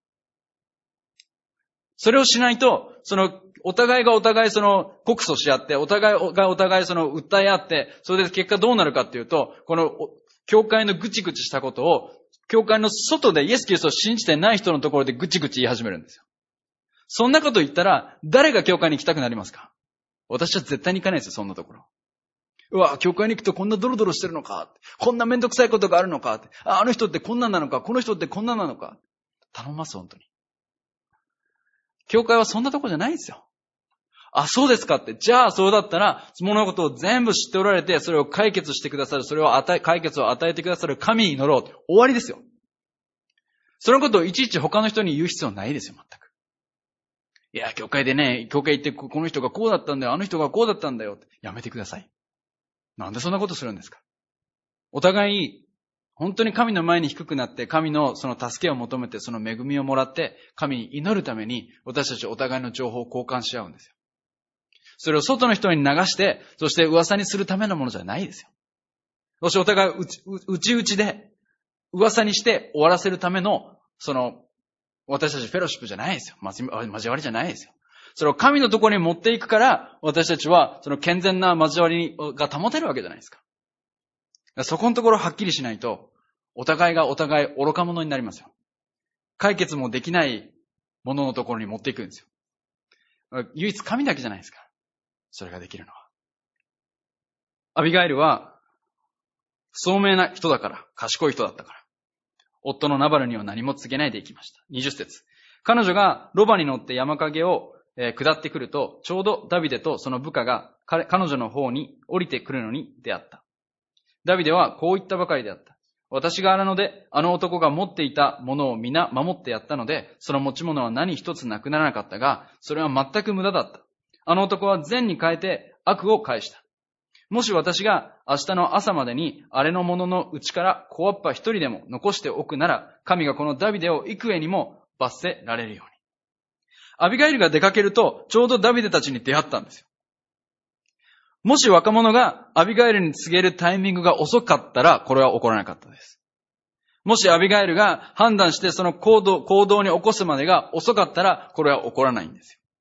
それをしないと、その、お互いがお互いその告訴し合って、お互いがお互いその訴え合って、それで結果どうなるかっていうと、この教会のぐちぐちしたことを、教会の外でイエス・キリストを信じてない人のところでぐちぐち言い始めるんですよ。そんなこと言ったら、誰が教会に行きたくなりますか？私は絶対に行かないですよ、そんなところ。うわ、教会に行くとこんなドロドロしてるのか、こんなめんどくさいことがあるのか、あ、あの人ってこんななのか、この人ってこんななのか。頼みます、本当に。教会はそんなとこじゃないんですよ。あ、そうですかって。じゃあ、そうだったら、そのことを全部知っておられて、それを解決してくださる、それを与え、解決を与えてくださる神に祈ろう。終わりですよ。そのことをいちいち他の人に言う必要ないですよ、全く。いや、教会でね、教会行って、この人がこうだったんだよ、あの人がこうだったんだよって。やめてください。なんでそんなことするんですか？お互い、本当に神の前に低くなって、神のその助けを求めて、その恵みをもらって、神に祈るために、私たちお互いの情報を交換し合うんですよ。それを外の人に流して、そして噂にするためのものじゃないですよ。そしてお互い内々で噂にして終わらせるための、その、私たちフェロシップじゃないですよ。交わりじゃないですよ。それを神のところに持っていくから、私たちはその健全な交わりが保てるわけじゃないですか。そこのところはっきりしないと、お互いがお互い愚か者になりますよ。解決もできないもののところに持っていくんですよ。唯一神だけじゃないですか。それができるのは。アビガイルは、聡明な人だから、賢い人だったから。夫のナバルには何も告げないでいきました。にじゅっ節。彼女がロバに乗って山陰を下ってくると、ちょうどダビデとその部下が彼女の方に降りてくるのに出会った。ダビデはこう言ったばかりであった。私が荒野であの男が持っていたものを皆守ってやったので、その持ち物は何一つなくならなかったが、それは全く無駄だった。あの男は善に変えて悪を返した。もし私が明日の朝までにあれのもののうちから小わっぱ一人でも残しておくなら、神がこのダビデを幾重にも罰せられるように。アビガイルが出かけると、ちょうどダビデたちに出会ったんですよ。もし若者がアビガイルに告げるタイミングが遅かったら、これは起こらなかったです。もしアビガイルが判断してその行動、行動に起こすまでが遅かったら、これは起こらないんですよ。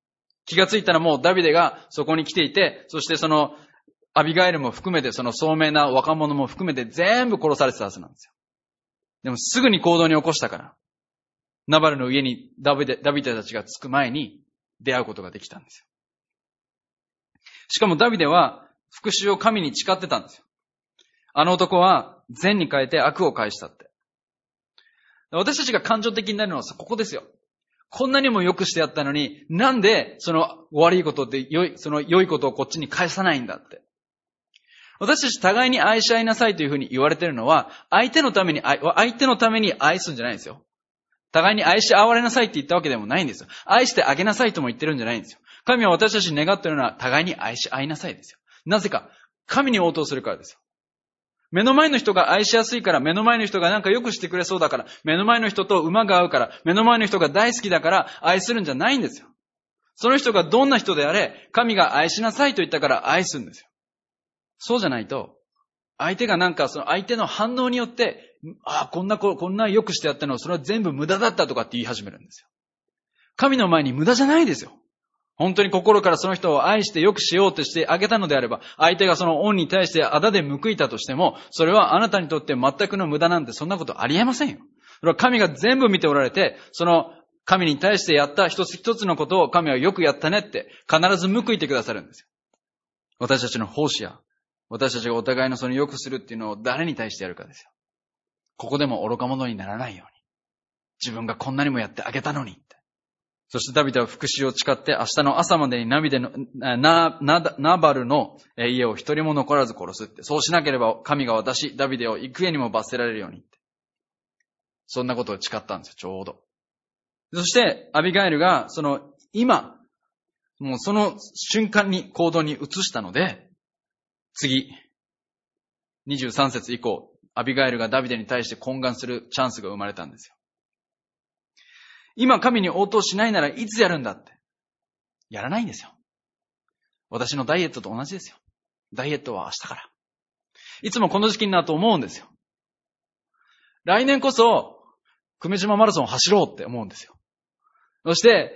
気がついたらもうダビデがそこに来ていて、そしてそのアビガイルも含めて、その聡明な若者も含めて全部殺されてたはずなんですよ。でもすぐに行動に起こしたから、ナバルの家にダビデ、ダビデたちが着く前に出会うことができたんですよ。しかもダビデは復讐を神に誓ってたんですよ。あの男は善に変えて悪を返したって。私たちが感情的になるのはここですよ。こんなにも良くしてやったのに、なんでその悪いことって良い、その良いことをこっちに返さないんだって。私たち互いに愛し合いなさいというふうに言われているのは、相手のために愛、相手のために愛すんじゃないんですよ。互いに愛し合われなさいって言ったわけでもないんですよ。愛してあげなさいとも言ってるんじゃないんですよ。神は私たちに願っているのは互いに愛し合いなさいですよ。なぜか、神に応答するからですよ。目の前の人が愛しやすいから、目の前の人がなんか良くしてくれそうだから、目の前の人と馬が合うから、目の前の人が大好きだから愛するんじゃないんですよ。その人がどんな人であれ、神が愛しなさいと言ったから愛するんですよ。そうじゃないと、相手がなんかその相手の反応によって、ああ、こんな、こんな良くしてやったの、それは全部無駄だったとかって言い始めるんですよ。神の前に無駄じゃないですよ。本当に心からその人を愛して良くしようとしてあげたのであれば、相手がその恩に対してあだで報いたとしても、それはあなたにとって全くの無駄なんてそんなことありえませんよ。それは神が全部見ておられて、その神に対してやった一つ一つのことを神はよくやったねって必ず報いてくださるんですよ。私たちの奉仕や、私たちがお互いのその良くするっていうのを誰に対してやるかですよ。ここでも愚か者にならないように。自分がこんなにもやってあげたのにって。そしてダビデは復讐を誓って明日の朝までにナビデのナナナバルの家を一人も残らず殺すって。そうしなければ神が私、ダビデを幾重にも罰せられるようにって。そんなことを誓ったんですよ、ちょうど。そしてアビガイルがその今、もうその瞬間に行動に移したので、次、にじゅうさん節以降、アビガイルがダビデに対して懇願するチャンスが生まれたんですよ。今神に応答しないならいつやるんだって。やらないんですよ。私のダイエットと同じですよ。ダイエットは明日から。いつもこの時期になると思うんですよ。来年こそ、久米島マラソンを走ろうって思うんですよ。そして、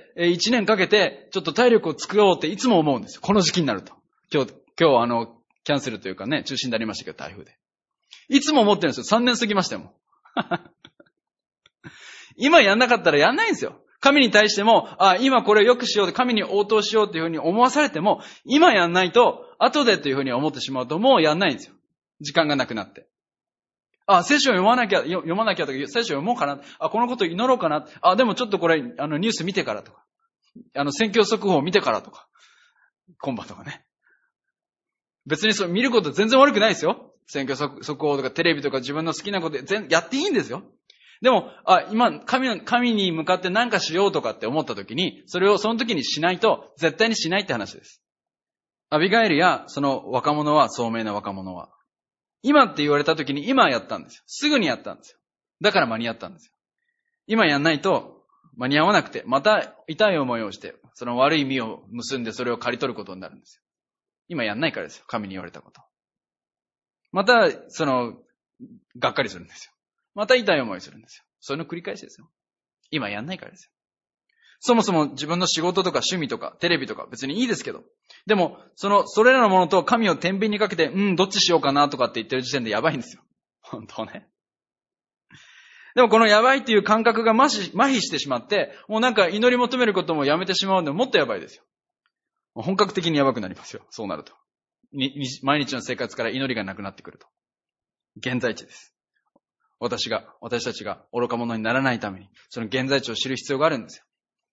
一年かけて、ちょっと体力を作ろうっていつも思うんですよ。この時期になると。今日、今日あの、キャンセルというかね、中止になりましたけど、台風で。いつも思ってるんですよ。さんねん過ぎましたよ、もう。今やんなかったらやんないんですよ。神に対しても、あ、今これを良くしよう、神に応答しようというふうに思わされても、今やんないと、後でというふうに思ってしまうと、もうやんないんですよ。時間がなくなって。あ、聖書を読まなきゃ、読まなきゃとか、聖書を読もうかな。あ、このことを祈ろうかな。あ、でもちょっとこれ、あの、ニュース見てからとか。あの、選挙速報を見てからとか。今晩とかね。別にそれ見ること全然悪くないですよ。選挙速報とかテレビとか自分の好きなことで全やっていいんですよ。でも、あ、今、神、神に向かって何かしようとかって思った時に、それをその時にしないと、絶対にしないって話です。アビガイルやその若者は、聡明な若者は、今って言われた時に今やったんですよ。すぐにやったんですよ。だから間に合ったんですよ。今やんないと間に合わなくて、また痛い思いをして、その悪い実を結んでそれを刈り取ることになるんですよ。今やんないからですよ。神に言われたこと。また、その、がっかりするんですよ。また痛い思いするんですよ。それの繰り返しですよ。今やんないからですよ。そもそも自分の仕事とか趣味とかテレビとか別にいいですけど。でも、その、それらのものと神を天秤にかけて、うん、どっちしようかなとかって言ってる時点でやばいんですよ。本当ね。でもこのやばいっていう感覚が麻痺、麻痺してしまって、もうなんか祈り求めることもやめてしまうのでもっとやばいですよ。本格的にやばくなりますよ。そうなると。に毎日の生活から祈りがなくなってくると。現在地です。私が、私たちが愚か者にならないために、その現在地を知る必要があるんですよ。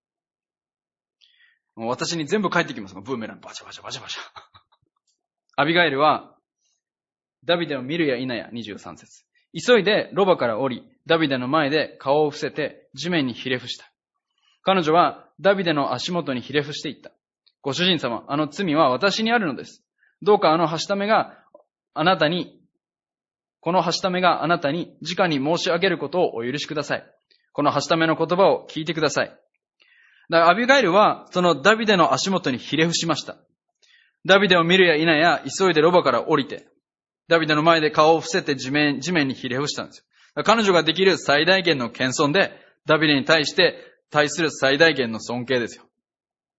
もう私に全部返ってきます。ブーメラン、バチャバチャバチャバチャ。アビガイルは、ダビデを見るや否や、にじゅうさん節。急いでロバから降り、ダビデの前で顔を伏せて地面にひれ伏した。彼女はダビデの足元にひれ伏していった。ご主人様、あの罪は私にあるのです。どうかあのはしためがあなたに、このはしためがあなたに直に申し上げることをお許しください。このはしための言葉を聞いてください。だからアビガイルはそのダビデの足元にひれ伏しました。ダビデを見るや否や急いでロバから降りて、ダビデの前で顔を伏せて地面、地面にひれ伏したんですよ。彼女ができる最大限の謙遜で、ダビデに対して対する最大限の尊敬ですよ。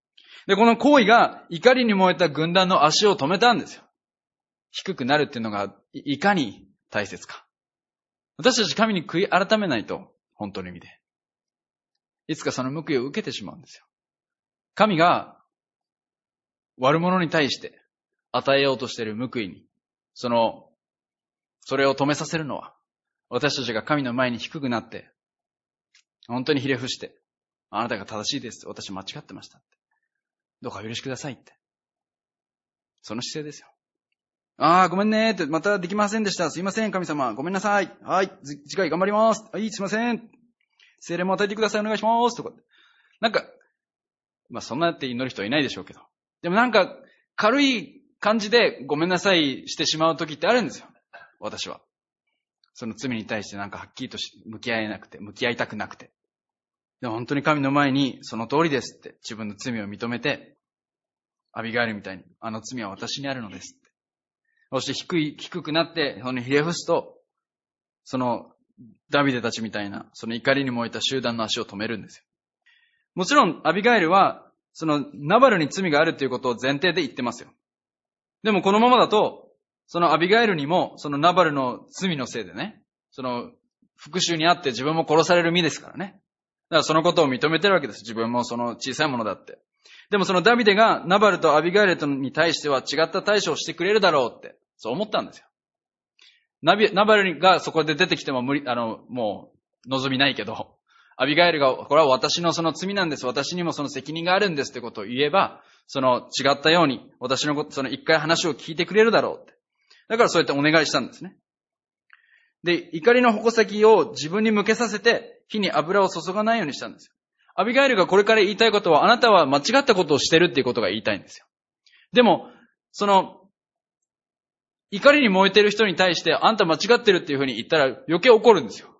で、この行為が怒りに燃えた軍団の足を止めたんですよ。低くなるっていうのがいかに大切か。私たち神に悔い改めないと、本当の意味で。いつかその報いを受けてしまうんですよ。神が悪者に対して与えようとしている報いに、その、それを止めさせるのは、私たちが神の前に低くなって、本当にひれ伏して、あなたが正しいです。私間違ってましたって。どうかお許しくださいって。その姿勢ですよ。ああ、ごめんねーって、またできませんでした。すいません、神様。ごめんなさい。はい、次回頑張ります。はい、すいません。聖霊も与えてください。お願いします。とか。なんか、まあそんなって祈る人はいないでしょうけど。でもなんか、軽い感じでごめんなさいしてしまう時ってあるんですよ。私は。その罪に対してなんかはっきりと向き合えなくて、向き合いたくなくて。でも本当に神の前にその通りですって自分の罪を認めて、アビガイルみたいに、あの罪は私にあるのですって。そして低い、低くなって、そのひれ伏すと、そのダビデたちみたいな、その怒りに燃えた集団の足を止めるんですよ。もちろん、アビガイルは、そのナバルに罪があるということを前提で言ってますよ。でもこのままだと、そのアビガイルにも、そのナバルの罪のせいでね、その復讐にあって自分も殺される身ですからね。だからそのことを認めてるわけです。自分もその小さいものだって。でもそのダビデがナバルとアビガイルとに対しては違った対処をしてくれるだろうって、そう思ったんですよ。ナビ、ナバルがそこで出てきても無理、あの、もう望みないけど、アビガイルが、これは私のその罪なんです。私にもその責任があるんですってことを言えば、その違ったように、私のこと、その一回話を聞いてくれるだろうって。だからそうやってお願いしたんですね。で、怒りの矛先を自分に向けさせて、火に油を注がないようにしたんですよ。アビガイルがこれから言いたいことは、あなたは間違ったことをしてるっていうことが言いたいんですよ。でも、その、怒りに燃えてる人に対して、あんた間違ってるっていうふうに言ったら余計怒るんですよ。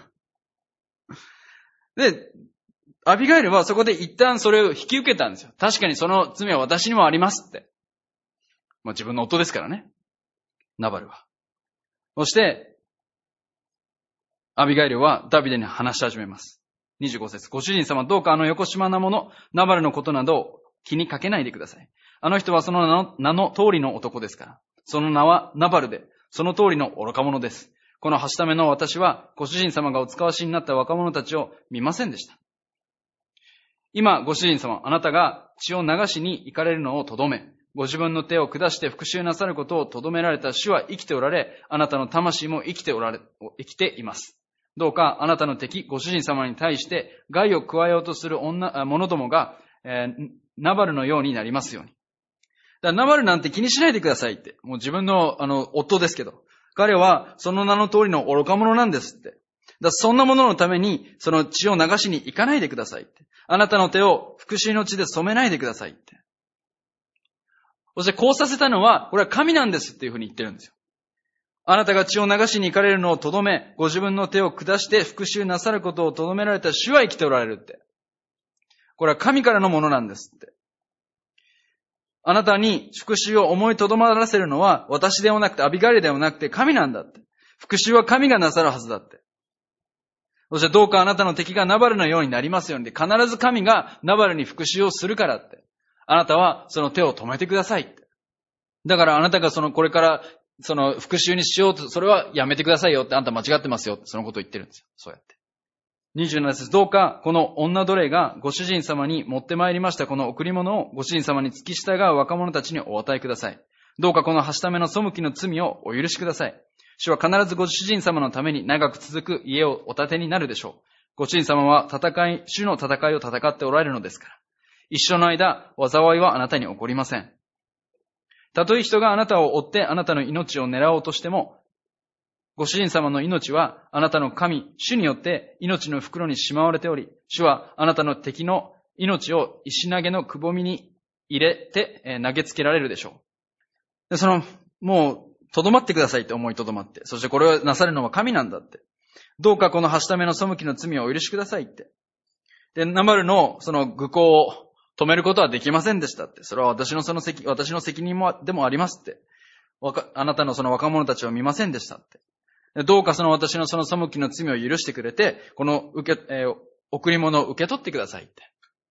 で、アビガイルはそこで一旦それを引き受けたんですよ。確かにその罪は私にもありますって。まあ自分の夫ですからね。ナバルは。そして、アビガイルはダビデに話し始めます。にじゅうご節。ご主人様、どうかあの横島なもの、ナバルのことなどを気にかけないでください。あの人はその名の、名の通りの男ですから。その名はナバルで、その通りの愚か者です。このはしための私は、ご主人様がお使わしになった若者たちを見ませんでした。今、ご主人様、あなたが血を流しに行かれるのをとどめ、ご自分の手を下して復讐なさることをとどめられた主は生きておられ、あなたの魂も生きておられ、生きています。どうかあなたの敵、ご主人様に対して害を加えようとする女、者どもが、えー、ナバルのようになりますように。だからナバルなんて気にしないでくださいって。もう自分の、あの、夫ですけど。彼はその名の通りの愚か者なんですって。だからそんなもののために、その血を流しに行かないでくださいって。あなたの手を復讐の血で染めないでくださいって。そしてこうさせたのは、これは神なんですっていうふうに言ってるんですよ。あなたが血を流しに行かれるのをとどめ、ご自分の手を下して復讐なさることをとどめられた主は生きておられるって。これは神からのものなんですって。あなたに復讐を思いとどまらせるのは私ではなくて、アビガイルではなくて神なんだって。復讐は神がなさるはずだって。そしてどうかあなたの敵がナバルのようになりますように、必ず神がナバルに復讐をするからって。あなたはその手を止めてくださいって。だからあなたがそのこれからその復讐にしようと、それはやめてくださいよって、あんた間違ってますよって、そのことを言ってるんですよ。そうやって。にじゅうなな節、どうかこの女奴隷がご主人様に持ってまいりましたこの贈り物をご主人様に付き従う若者たちにお与えください。どうかこのはしための背きの罪をお許しください。主は必ずご主人様のために長く続く家をお建てになるでしょう。ご主人様は戦い、主の戦いを戦っておられるのですから。一生の間、災いはあなたに起こりません。たとえ人があなたを追ってあなたの命を狙おうとしても、ご主人様の命はあなたの神、主によって命の袋にしまわれており、主はあなたの敵の命を石投げのくぼみに入れて投げつけられるでしょう。でその、もう、とどまってくださいって思いとどまって、そしてこれをなさるのは神なんだって。どうかこのはしための背きの罪をお許しくださいって。で、ナバルのその愚行を止めることはできませんでしたって。それは私のその責、私の責任もでもありますって。あなたのその若者たちを見ませんでしたって。どうかその私のその背きの罪を許してくれて、この受け、えー、贈り物を受け取ってくださいって。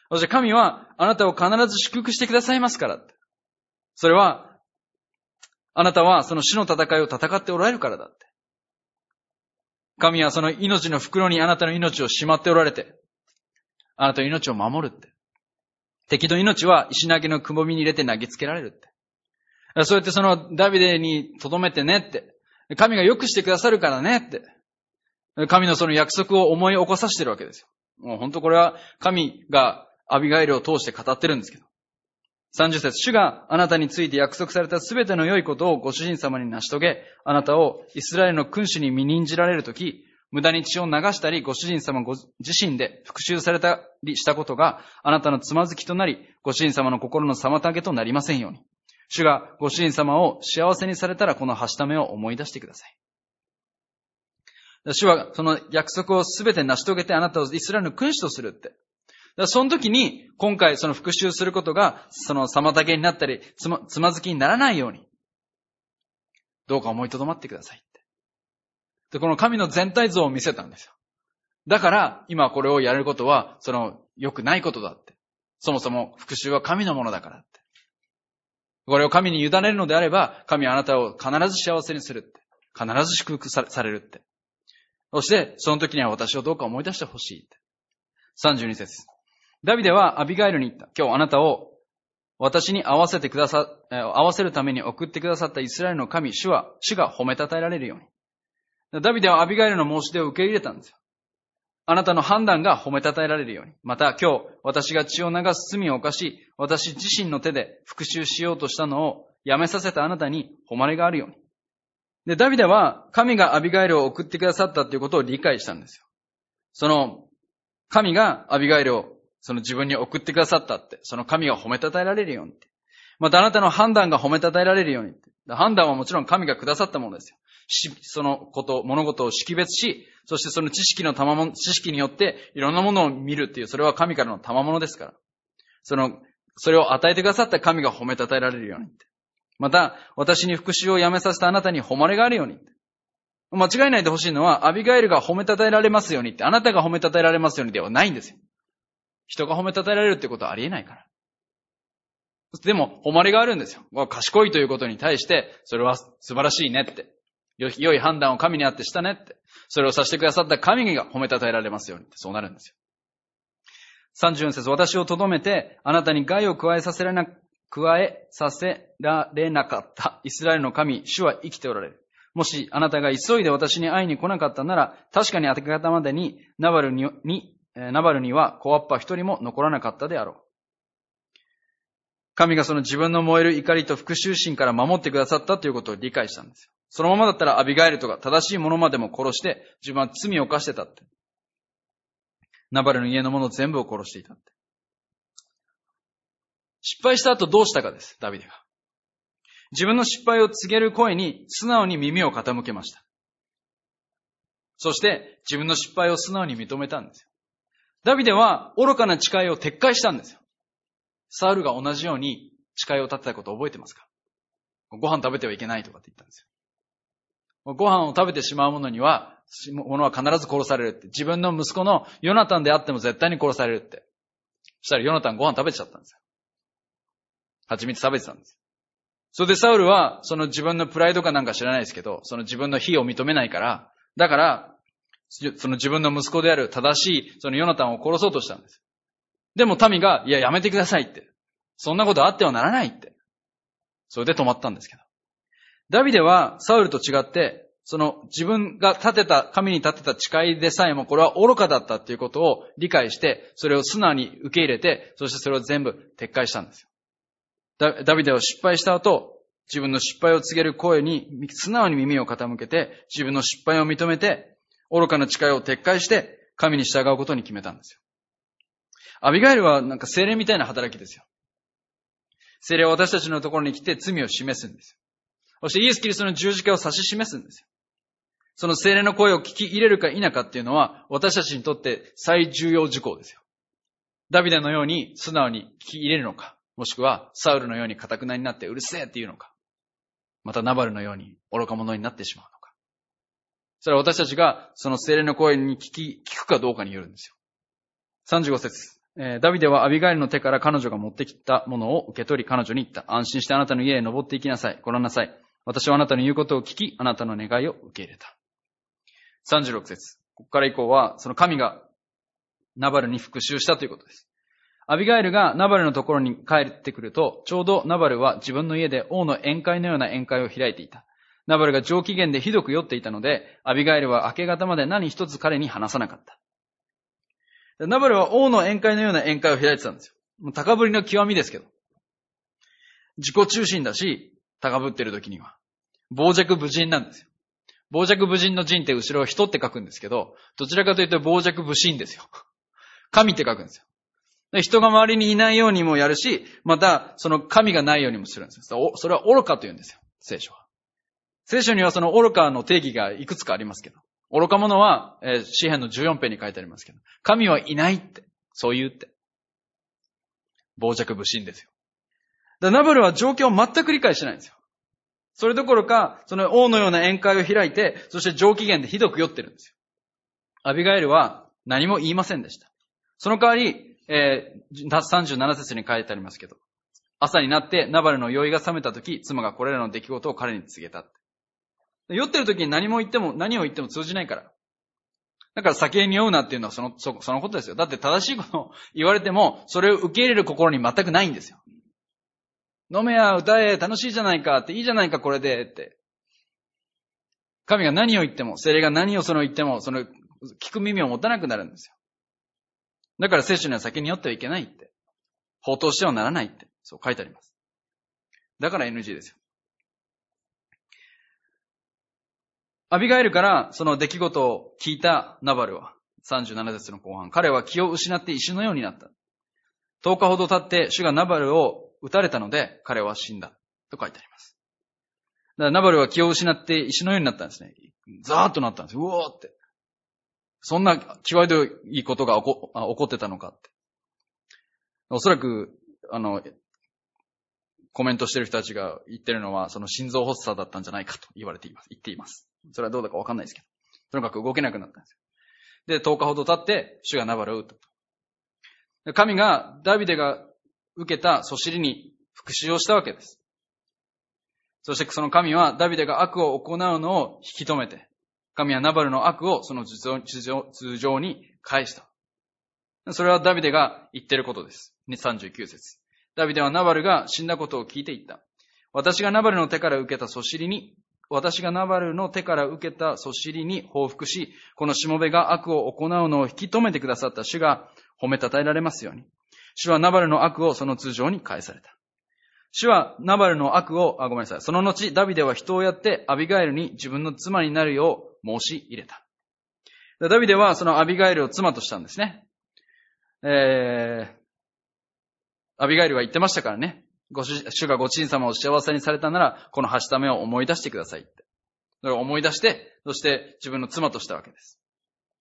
そして神はあなたを必ず祝福してくださいますからって。それは、あなたはその死の戦いを戦っておられるからだって。神はその命の袋にあなたの命をしまっておられて、あなたの命を守るって。敵の命は石投げのくぼみに入れて投げつけられるって。そうやってそのダビデに留めてねって。神が良くしてくださるからねって。神のその約束を思い起こさせてるわけですよ。もう本当これは神がアビガイルを通して語ってるんですけど。さんじゅっ節、主があなたについて約束されたすべての良いことをご主人様に成し遂げ、あなたをイスラエルの君主に見任じられるとき、無駄に血を流したり、ご主人様ご自身で復讐されたりしたことが、あなたのつまずきとなり、ご主人様の心の妨げとなりませんように。主がご主人様を幸せにされたら、このはしためを思い出してください。主はその約束をすべて成し遂げて、あなたをイスラエルの君主とするって。その時に、今回その復讐することが、その妨げになったり、つま、つまずきにならないように、どうか思いとどまってくださいって。で、この神の全体像を見せたんですよ。だから、今これをやることは、その、良くないことだって。そもそも復讐は神のものだからって。これを神に委ねるのであれば、神はあなたを必ず幸せにするって。必ず祝福されるって。そして、その時には私をどうか思い出してほしいって。さんじゅうに節。ダビデはアビガイルに言った。今日あなたを私に合わせてくださ、合わせるために送ってくださったイスラエルの神、主は、主が褒めたたえられるように。ダビデはアビガイルの申し出を受け入れたんですよ。あなたの判断が褒めたたえられるように。また今日、私が血を流す罪を犯し、私自身の手で復讐しようとしたのをやめさせたあなたに誉れがあるように。で、ダビデは神がアビガイルを送ってくださったということを理解したんですよ。その、神がアビガイルをその自分に送ってくださったって、その神が褒めたたえられるようにって。またあなたの判断が褒めたたえられるようにって。判断はもちろん神がくださったものですよ。そのこと、物事を識別し、そしてその知識の賜物、知識によっていろんなものを見るっていう、それは神からの賜物ですから。その、それを与えてくださった神が褒めたたえられるようにって。また、私に復讐をやめさせたあなたに誉れがあるようにって。間違いないでほしいのは、アビガイルが褒めたたえられますようにって、あなたが褒めたたえられますようにではないんですよ。人が褒めたたえられるってことはありえないから。でも、誉れがあるんですよ。賢いということに対して、それは素晴らしいねって。良い判断を神にあってしたねって。それをさせてくださった神が褒めたたえられますようにって、そうなるんですよ。さんじゅうよん節、私をとどめて、あなたに害を加えさせられな、加えさせられなかったイスラエルの神、主は生きておられる。もしあなたが急いで私に会いに来なかったなら、確かに明け方までにナバルに、にナバルには小アッパ一人も残らなかったであろう。神がその自分の燃える怒りと復讐心から守ってくださったということを理解したんですよ。そのままだったらアビガイルとか正しいものまでも殺して自分は罪を犯してたって。ナバルの家のもの全部を殺していたって。失敗した後どうしたかです、ダビデが。自分の失敗を告げる声に素直に耳を傾けました。そして自分の失敗を素直に認めたんですよ。ダビデは愚かな誓いを撤回したんですよ。サウルが同じように誓いを立てたことを覚えてますか？ご飯食べてはいけないとかって言ったんですよ。ご飯を食べてしまう者には、者は必ず殺されるって。自分の息子のヨナタンであっても絶対に殺されるって。そしたらヨナタンご飯食べちゃったんですよ。蜂蜜食べてたんです。それでサウルは、その自分のプライドかなんか知らないですけど、その自分の非を認めないから、だから、その自分の息子である正しい、そのヨナタンを殺そうとしたんです。でも民が、いや、やめてくださいって。そんなことあってはならないって。それで止まったんですけど。ダビデはサウルと違って、その自分が立てた、神に立てた誓いでさえもこれは愚かだったっていうことを理解して、それを素直に受け入れて、そしてそれを全部撤回したんですよ。ダ, ダビデは失敗した後、自分の失敗を告げる声に素直に耳を傾けて、自分の失敗を認めて、愚かな誓いを撤回して、神に従うことに決めたんですよ。アビガイルはなんか精霊みたいな働きですよ。精霊は私たちのところに来て罪を示すんですよ。そしてイエス・キリストの十字架を指し示すんですよ。その精霊の声を聞き入れるか否かっていうのは、私たちにとって最重要事項ですよ。ダビデのように素直に聞き入れるのか、もしくはサウルのように堅くなになってうるせえっていうのか、またナバルのように愚か者になってしまうのか。それは私たちがその精霊の声に聞き、聞くかどうかによるんですよ。さんじゅうご節。 えー、ダビデはアビガイルの手から彼女が持ってきたものを受け取り彼女に言った。安心してあなたの家へ登っていきなさい。ご覧なさい。私はあなたの言うことを聞き、あなたの願いを受け入れた。さんじゅうろく節。ここから以降は、その神がナバルに復讐したということです。アビガイルがナバルのところに帰ってくると、ちょうどナバルは自分の家で王の宴会のような宴会を開いていた。ナバルが上機嫌でひどく酔っていたので、アビガイルは明け方まで何一つ彼に話さなかった。ナバルは王の宴会のような宴会を開いてたんですよ。もう高ぶりの極みですけど。自己中心だし、高ぶってる時には。傍若無人なんですよ。傍若無人の人って後ろは人って書くんですけど、どちらかというと傍若無心ですよ。神って書くんですよ。で人が周りにいないようにもやるし、またその神がないようにもするんですよ。それは愚かと言うんですよ、聖書は。聖書にはその愚かの定義がいくつかありますけど、愚か者は、えー、詩編のじゅうよんページに書いてありますけど、神はいないって、そう言うって。傍若無心ですよ。だナバルは状況を全く理解してないんですよ。それどころか、その王のような宴会を開いて、そして上機嫌でひどく酔ってるんですよ。アビガイルは何も言いませんでした。その代わり、えー、さんじゅうなな節に書いてありますけど、朝になってナバルの酔いが覚めたとき、妻がこれらの出来事を彼に告げたって。酔ってるときに何も言っても、何を言っても通じないから。だから酒に酔うなっていうのはその、そ、そのことですよ。だって正しいことを言われても、それを受け入れる心に全くないんですよ。飲めや歌え、楽しいじゃないかって、いいじゃないかこれでって。神が何を言っても、聖霊が何をその言っても、その聞く耳を持たなくなるんですよ。だから聖書には酒に酔ってはいけないって。放蕩してはならないって。そう書いてあります。だから エヌジー ですよ。アビガイルからその出来事を聞いたナバルは、さんじゅうなな節の後半、彼は気を失って石のようになった。とおかほど経って主がナバルを撃たれたので彼は死んだ。と書いてあります。だからナバルは気を失って石のようになったんですね。ザーッとなったんですよ。うおーって。そんな際どいことが起こ、起こってたのかって。おそらく、あの、コメントしてる人たちが言ってるのは、その心臓発作だったんじゃないかと言われています。言っています。それはどうだかわかんないですけど。とにかく動けなくなったんですよ。で、とおかほど経って、主がナバルを撃ったと。神が、ダビデが受けたそしりに復讐をしたわけです。そしてその神は、ダビデが悪を行うのを引き止めて、神はナバルの悪をその通常に返した。それはダビデが言ってることです。さんじゅうきゅう節。ダビデはナバルが死んだことを聞いて言った。私がナバルの手から受けたそしりに、私がナバルの手から受けたそしりに報復し、このしもべが悪を行うのを引き止めてくださった主が褒めたたえられますように。主はナバルの悪をその通常に返された。主はナバルの悪を、あ、ごめんなさい。その後、ダビデは人をやってアビガイルに自分の妻になるよう申し入れた。ダビデはそのアビガイルを妻としたんですね。えー、アビガイルは言ってましたからね。ご主、主がご主人様を幸せにされたなら、このはしためを思い出してくださいって。それを思い出して、そして自分の妻としたわけです。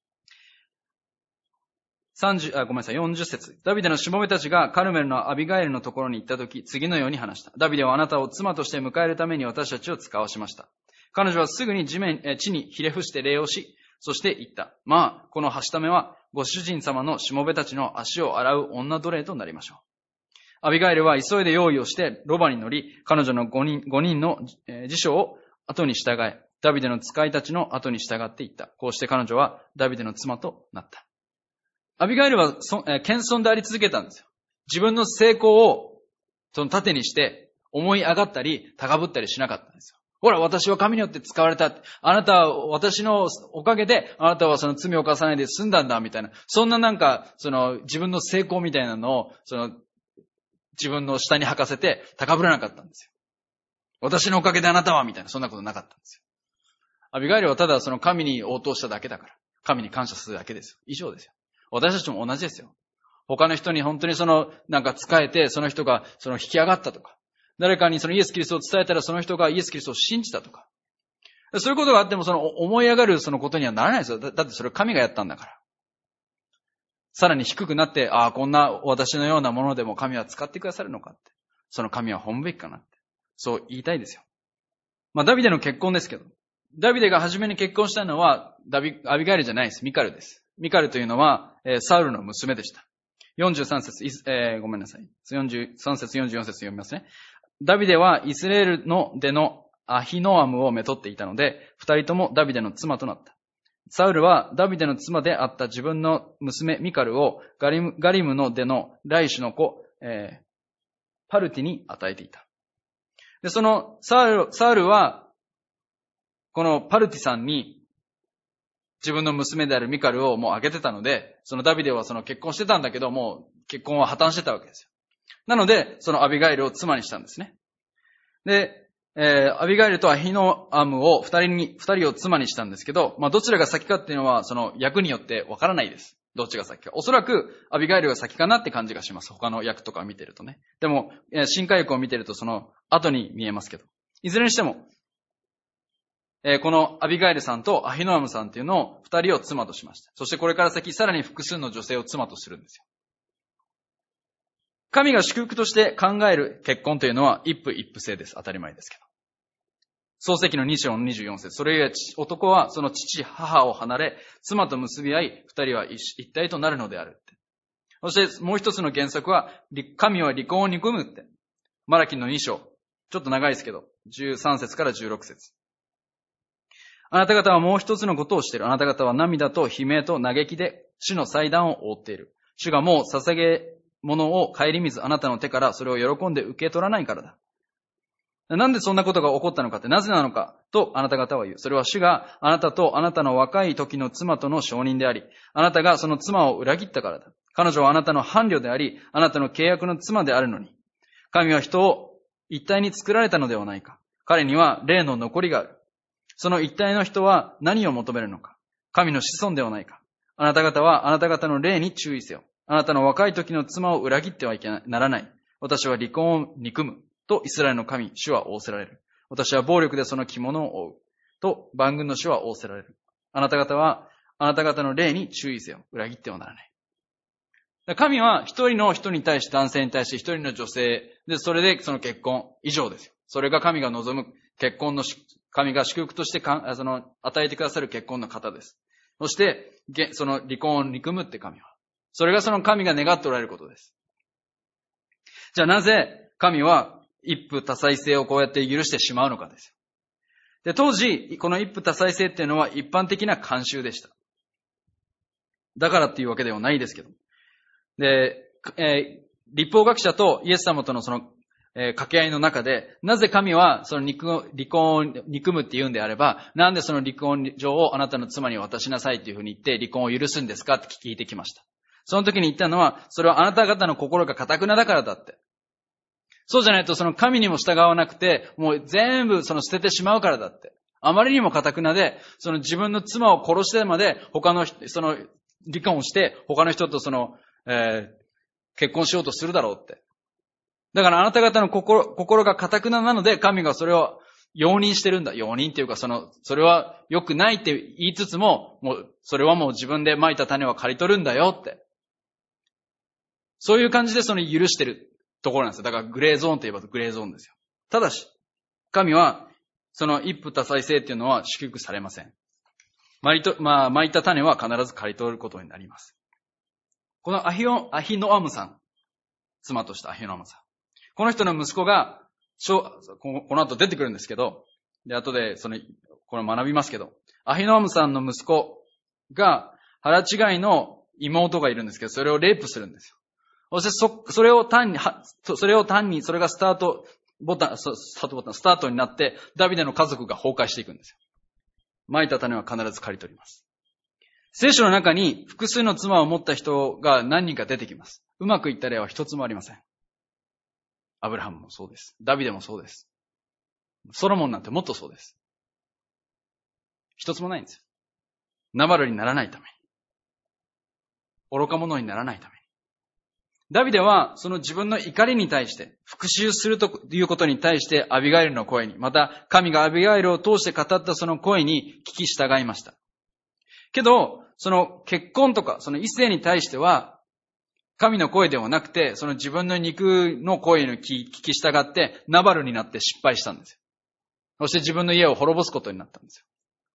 三十、あ、ごめんなさい、よんじゅっ節。ダビデのしもべたちがカルメルのアビガイルのところに行ったとき、次のように話した。ダビデはあなたを妻として迎えるために私たちを使わしました。彼女はすぐに地面、地にひれ伏して礼をし、そして言った。まあ、このはしためは、ご主人様のしもべたちの足を洗う女奴隷となりましょう。アビガイルは急いで用意をして、ロバに乗り、彼女の五人、五人の辞書を後に従え、ダビデの使いたちの後に従っていった。こうして彼女はダビデの妻となった。アビガイルはそ、えー、謙遜であり続けたんですよ。自分の成功をその盾にして思い上がったり高ぶったりしなかったんですよ。ほら、私は神によって使われた。あなたは私のおかげであなたはその罪を犯さないで済んだんだみたいな。そんななんかその自分の成功みたいなのをその自分の下に履かせて高ぶらなかったんですよ。私のおかげであなたはみたいなそんなことなかったんですよ。アビガイルはただその神に応答しただけだから。神に感謝するだけですよ。以上ですよ。私たちも同じですよ。他の人に本当にその、なんか仕えて、その人がその引き上がったとか、誰かにそのイエス・キリストを伝えたらその人がイエス・キリストを信じたとか、そういうことがあってもその思い上がるそのことにはならないですよ。だ, だってそれ神がやったんだから。さらに低くなって、ああ、こんな私のようなものでも神は使ってくださるのかって。その神は褒むべきかなって。そう言いたいですよ。まあ、ダビデの結婚ですけど、ダビデが初めに結婚したのは、ダビ、アビガイルじゃないです。ミカルです。ミカルというのは、えー、サウルの娘でした。 よんじゅうさん節、えー、ごめんなさい。よんじゅうさん節、よんじゅうよん節読みますね。ダビデはイスラエルの出のアヒノアムをめとっていたので、二人ともダビデの妻となった。サウルはダビデの妻であった自分の娘ミカルをガリム、ガリムの出のライシュの子、えー、パルティに与えていた。で、そのサウル、サウルは、このパルティさんに自分の娘であるミカルをもうあげてたので、そのダビデはその結婚してたんだけど、もう結婚は破綻してたわけですよ。なので、そのアビガイルを妻にしたんですね。で、えー、アビガイルとアヒノアムを二人に、二人を妻にしたんですけど、まあどちらが先かっていうのは、その役によってわからないです。どっちが先か。おそらくアビガイルが先かなって感じがします。他の役とかを見てるとね。でも、えー、新化役を見てるとその後に見えますけど。いずれにしても、えー、このアビガイルさんとアヒノアムさんっていうのを二人を妻としました。そしてこれから先さらに複数の女性を妻とするんですよ。神が祝福として考える結婚というのは一夫一夫制です。当たり前ですけど。創世記のに章のにじゅうよん節。それゆえ男はその父、母を離れ、妻と結び合い、二人は一体となるのであるって。そしてもう一つの原則は、神は離婚を憎むって。マラキのに章。ちょっと長いですけど、じゅうさん節からじゅうろく節。あなた方はもう一つのことをしている。あなた方は涙と悲鳴と嘆きで主の祭壇を覆っている。主がもう捧げ物を顧みずあなたの手からそれを喜んで受け取らないからだ。なんでそんなことが起こったのかって、なぜなのかとあなた方は言う。それは主があなたとあなたの若い時の妻との証人であり、あなたがその妻を裏切ったからだ。彼女はあなたの伴侶であり、あなたの契約の妻であるのに。神は人を一体に作られたのではないか。彼には霊の残りがある。その一体の人は何を求めるのか。神の子孫ではないか。あなた方はあなた方の霊に注意せよ。あなたの若い時の妻を裏切ってはいけならない。私は離婚を憎む。とイスラエルの神、主は仰せられる。私は暴力でその着物を覆う。と万軍の主は仰せられる。あなた方は、あなた方の霊に注意せよ。裏切ってはならない。神は一人の人に対して、男性に対して一人の女性で、それでその結婚以上ですよ。それが神が望む結婚の、神が祝福としてかその与えてくださる結婚の方です。そして、その離婚を憎むって神は。それがその神が願っておられることです。じゃあなぜ神は一夫多妻制をこうやって許してしまうのかですよ。で、当時、この一夫多妻制っていうのは一般的な慣習でした。だからっていうわけではないですけど。で、えー、立法学者とイエス様とのその、えー、掛け合いの中で、なぜ神はその離婚を憎むって言うんであれば、なんでその離婚状をあなたの妻に渡しなさいっていうふうに言って離婚を許すんですかって聞いてきました。その時に言ったのは、それはあなた方の心が堅くなだからだって。そうじゃないとその神にも従わなくて、もう全部その捨ててしまうからだって。あまりにも堅くなで、その自分の妻を殺してまで他の人、その離婚をして他の人とその、えー、結婚しようとするだろうって。だからあなた方の心、心が堅くななので神がそれを容認してるんだ。容認っていうかその、それは良くないって言いつつも、もう、それはもう自分で蒔いた種は刈り取るんだよって。そういう感じでその許してるところなんですよ。だからグレーゾーンといえばグレーゾーンですよ。ただし、神は、その一夫多妻制っていうのは祝福されません。蒔いと、まあ、蒔いた種は必ず刈り取ることになります。このアヒオ、アヒノアムさん、妻としたアヒノアムさん。この人の息子が、この後出てくるんですけど、で、後で、その、これ学びますけど、アヒノアムさんの息子が、腹違いの妹がいるんですけど、それをレイプするんですよ。そしてそ、それを単に、それを単に、それがスタートボタン、スタートボタン、スタートになって、ダビデの家族が崩壊していくんですよ。蒔いた種は必ず刈り取ります。聖書の中に複数の妻を持った人が何人か出てきます。うまくいった例は一つもありません。アブラハムもそうです。ダビデもそうです。ソロモンなんてもっとそうです。一つもないんですよ。ナバルにならないために。愚か者にならないために。ダビデはその自分の怒りに対して復讐するということに対してアビガイルの声に、また神がアビガイルを通して語ったその声に聞き従いました。けど、その結婚とかその異性に対しては神の声ではなくて、その自分の肉の声に聞き従ってナバルになって失敗したんですよ。そして自分の家を滅ぼすことになったんですよ。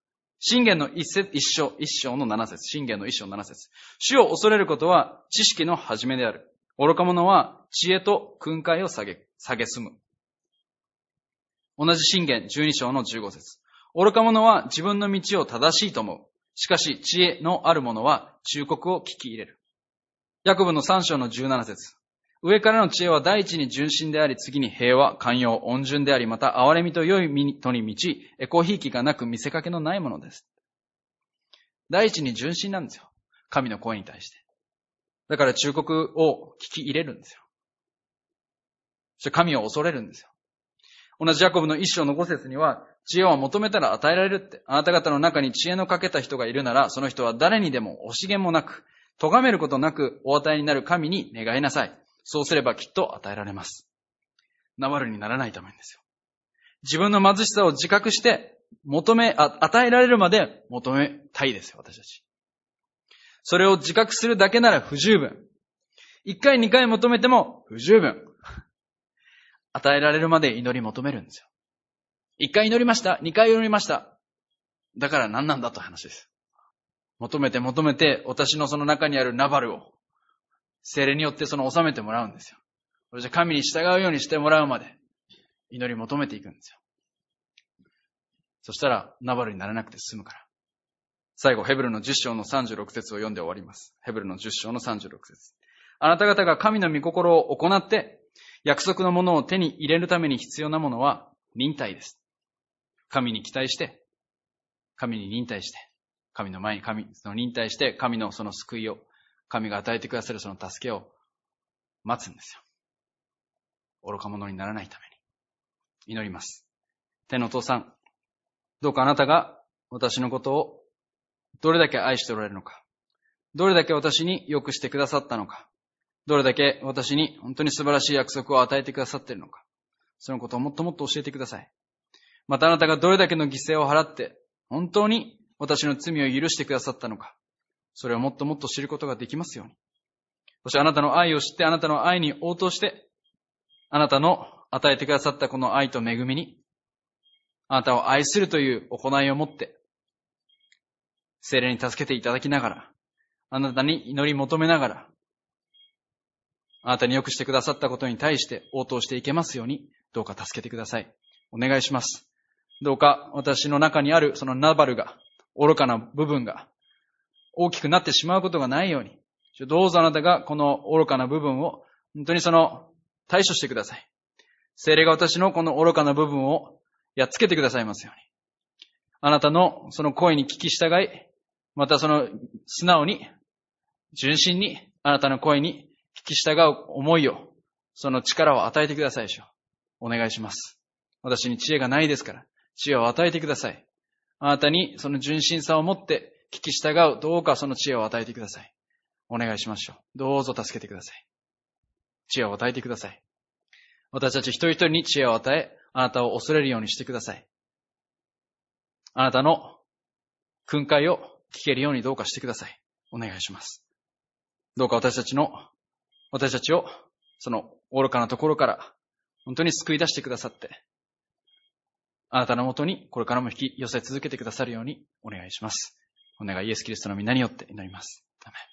箴言の一節、一章、一章の七節。箴言の一章の七節。主を恐れることは知識の始めである。愚か者は知恵と訓戒を下げ、下げすむ。同じ箴言十二章の十五節。愚か者は自分の道を正しいと思う。しかし知恵のある者は忠告を聞き入れる。ヤコブの三章の十七節。上からの知恵は第一に純真であり、次に平和、寛容、温順であり、また憐れみと良い人に満ち、エコひいきがなく見せかけのないものです。第一に純真なんですよ。神の声に対して。だから忠告を聞き入れるんですよ。そして神を恐れるんですよ。同じヤコブの一章の五節には、知恵を求めたら与えられるって。あなた方の中に知恵のかけた人がいるなら、その人は誰にでも惜しげもなく、咎めることなくお与えになる神に願いなさい。そうすればきっと与えられます。ナバルにならないためにですよ。自分の貧しさを自覚して、求め、あ、与えられるまで求めたいですよ、私たち。それを自覚するだけなら不十分。一回二回求めても不十分。与えられるまで祈り求めるんですよ。一回祈りました。二回祈りました。だから何なんだという話です。求めて求めて、私のその中にあるナバルを、聖霊によってその収めてもらうんですよ。それじゃ神に従うようにしてもらうまで、祈り求めていくんですよ。そしたら、ナバルにならなくて済むから。最後、ヘブルのじゅっ章のさんじゅうろく節を読んで終わります。ヘブルのじゅっ章のさんじゅうろく節。あなた方が神の御心を行って、約束のものを手に入れるために必要なものは忍耐です。神に期待して、神に忍耐して、神の前に神の忍耐して、神のその救いを、神が与えてくださるその助けを待つんですよ。愚か者にならないために。祈ります。天のお父さん、どうかあなたが私のことをどれだけ愛しておられるのか、どれだけ私に良くしてくださったのか、どれだけ私に本当に素晴らしい約束を与えてくださっているのか、そのことをもっともっと教えてください。またあなたがどれだけの犠牲を払って本当に私の罪を許してくださったのか、それをもっともっと知ることができますように。そしてあなたの愛を知って、あなたの愛に応答して、あなたの与えてくださったこの愛と恵みに、あなたを愛するという行いをもって、聖霊に助けていただきながら、あなたに祈り求めながら、あなたに良くしてくださったことに対して応答していけますように、どうか助けてください。お願いします。どうか私の中にあるそのナバルが、愚かな部分が、大きくなってしまうことがないように、どうぞあなたがこの愚かな部分を本当にその対処してください。聖霊が私のこの愚かな部分をやっつけてくださいますように。あなたのその声に聞き従い、またその素直に、純真にあなたの声に聞き従う思いを、その力を与えてくださいでしょう。お願いします。私に知恵がないですから、知恵を与えてください。あなたにその純真さを持って聞き従う、どうかその知恵を与えてください。お願いしましょう。どうぞ助けてください。知恵を与えてください。私たち一人一人に知恵を与え、あなたを恐れるようにしてください。あなたの訓戒を聞けるようにどうかしてください。お願いします。どうか私たちの、私たちをその愚かなところから本当に救い出してくださって、あなたのもとにこれからも引き寄せ続けてくださるようにお願いします。お願いイエスキリストの皆によって祈ります。アメン。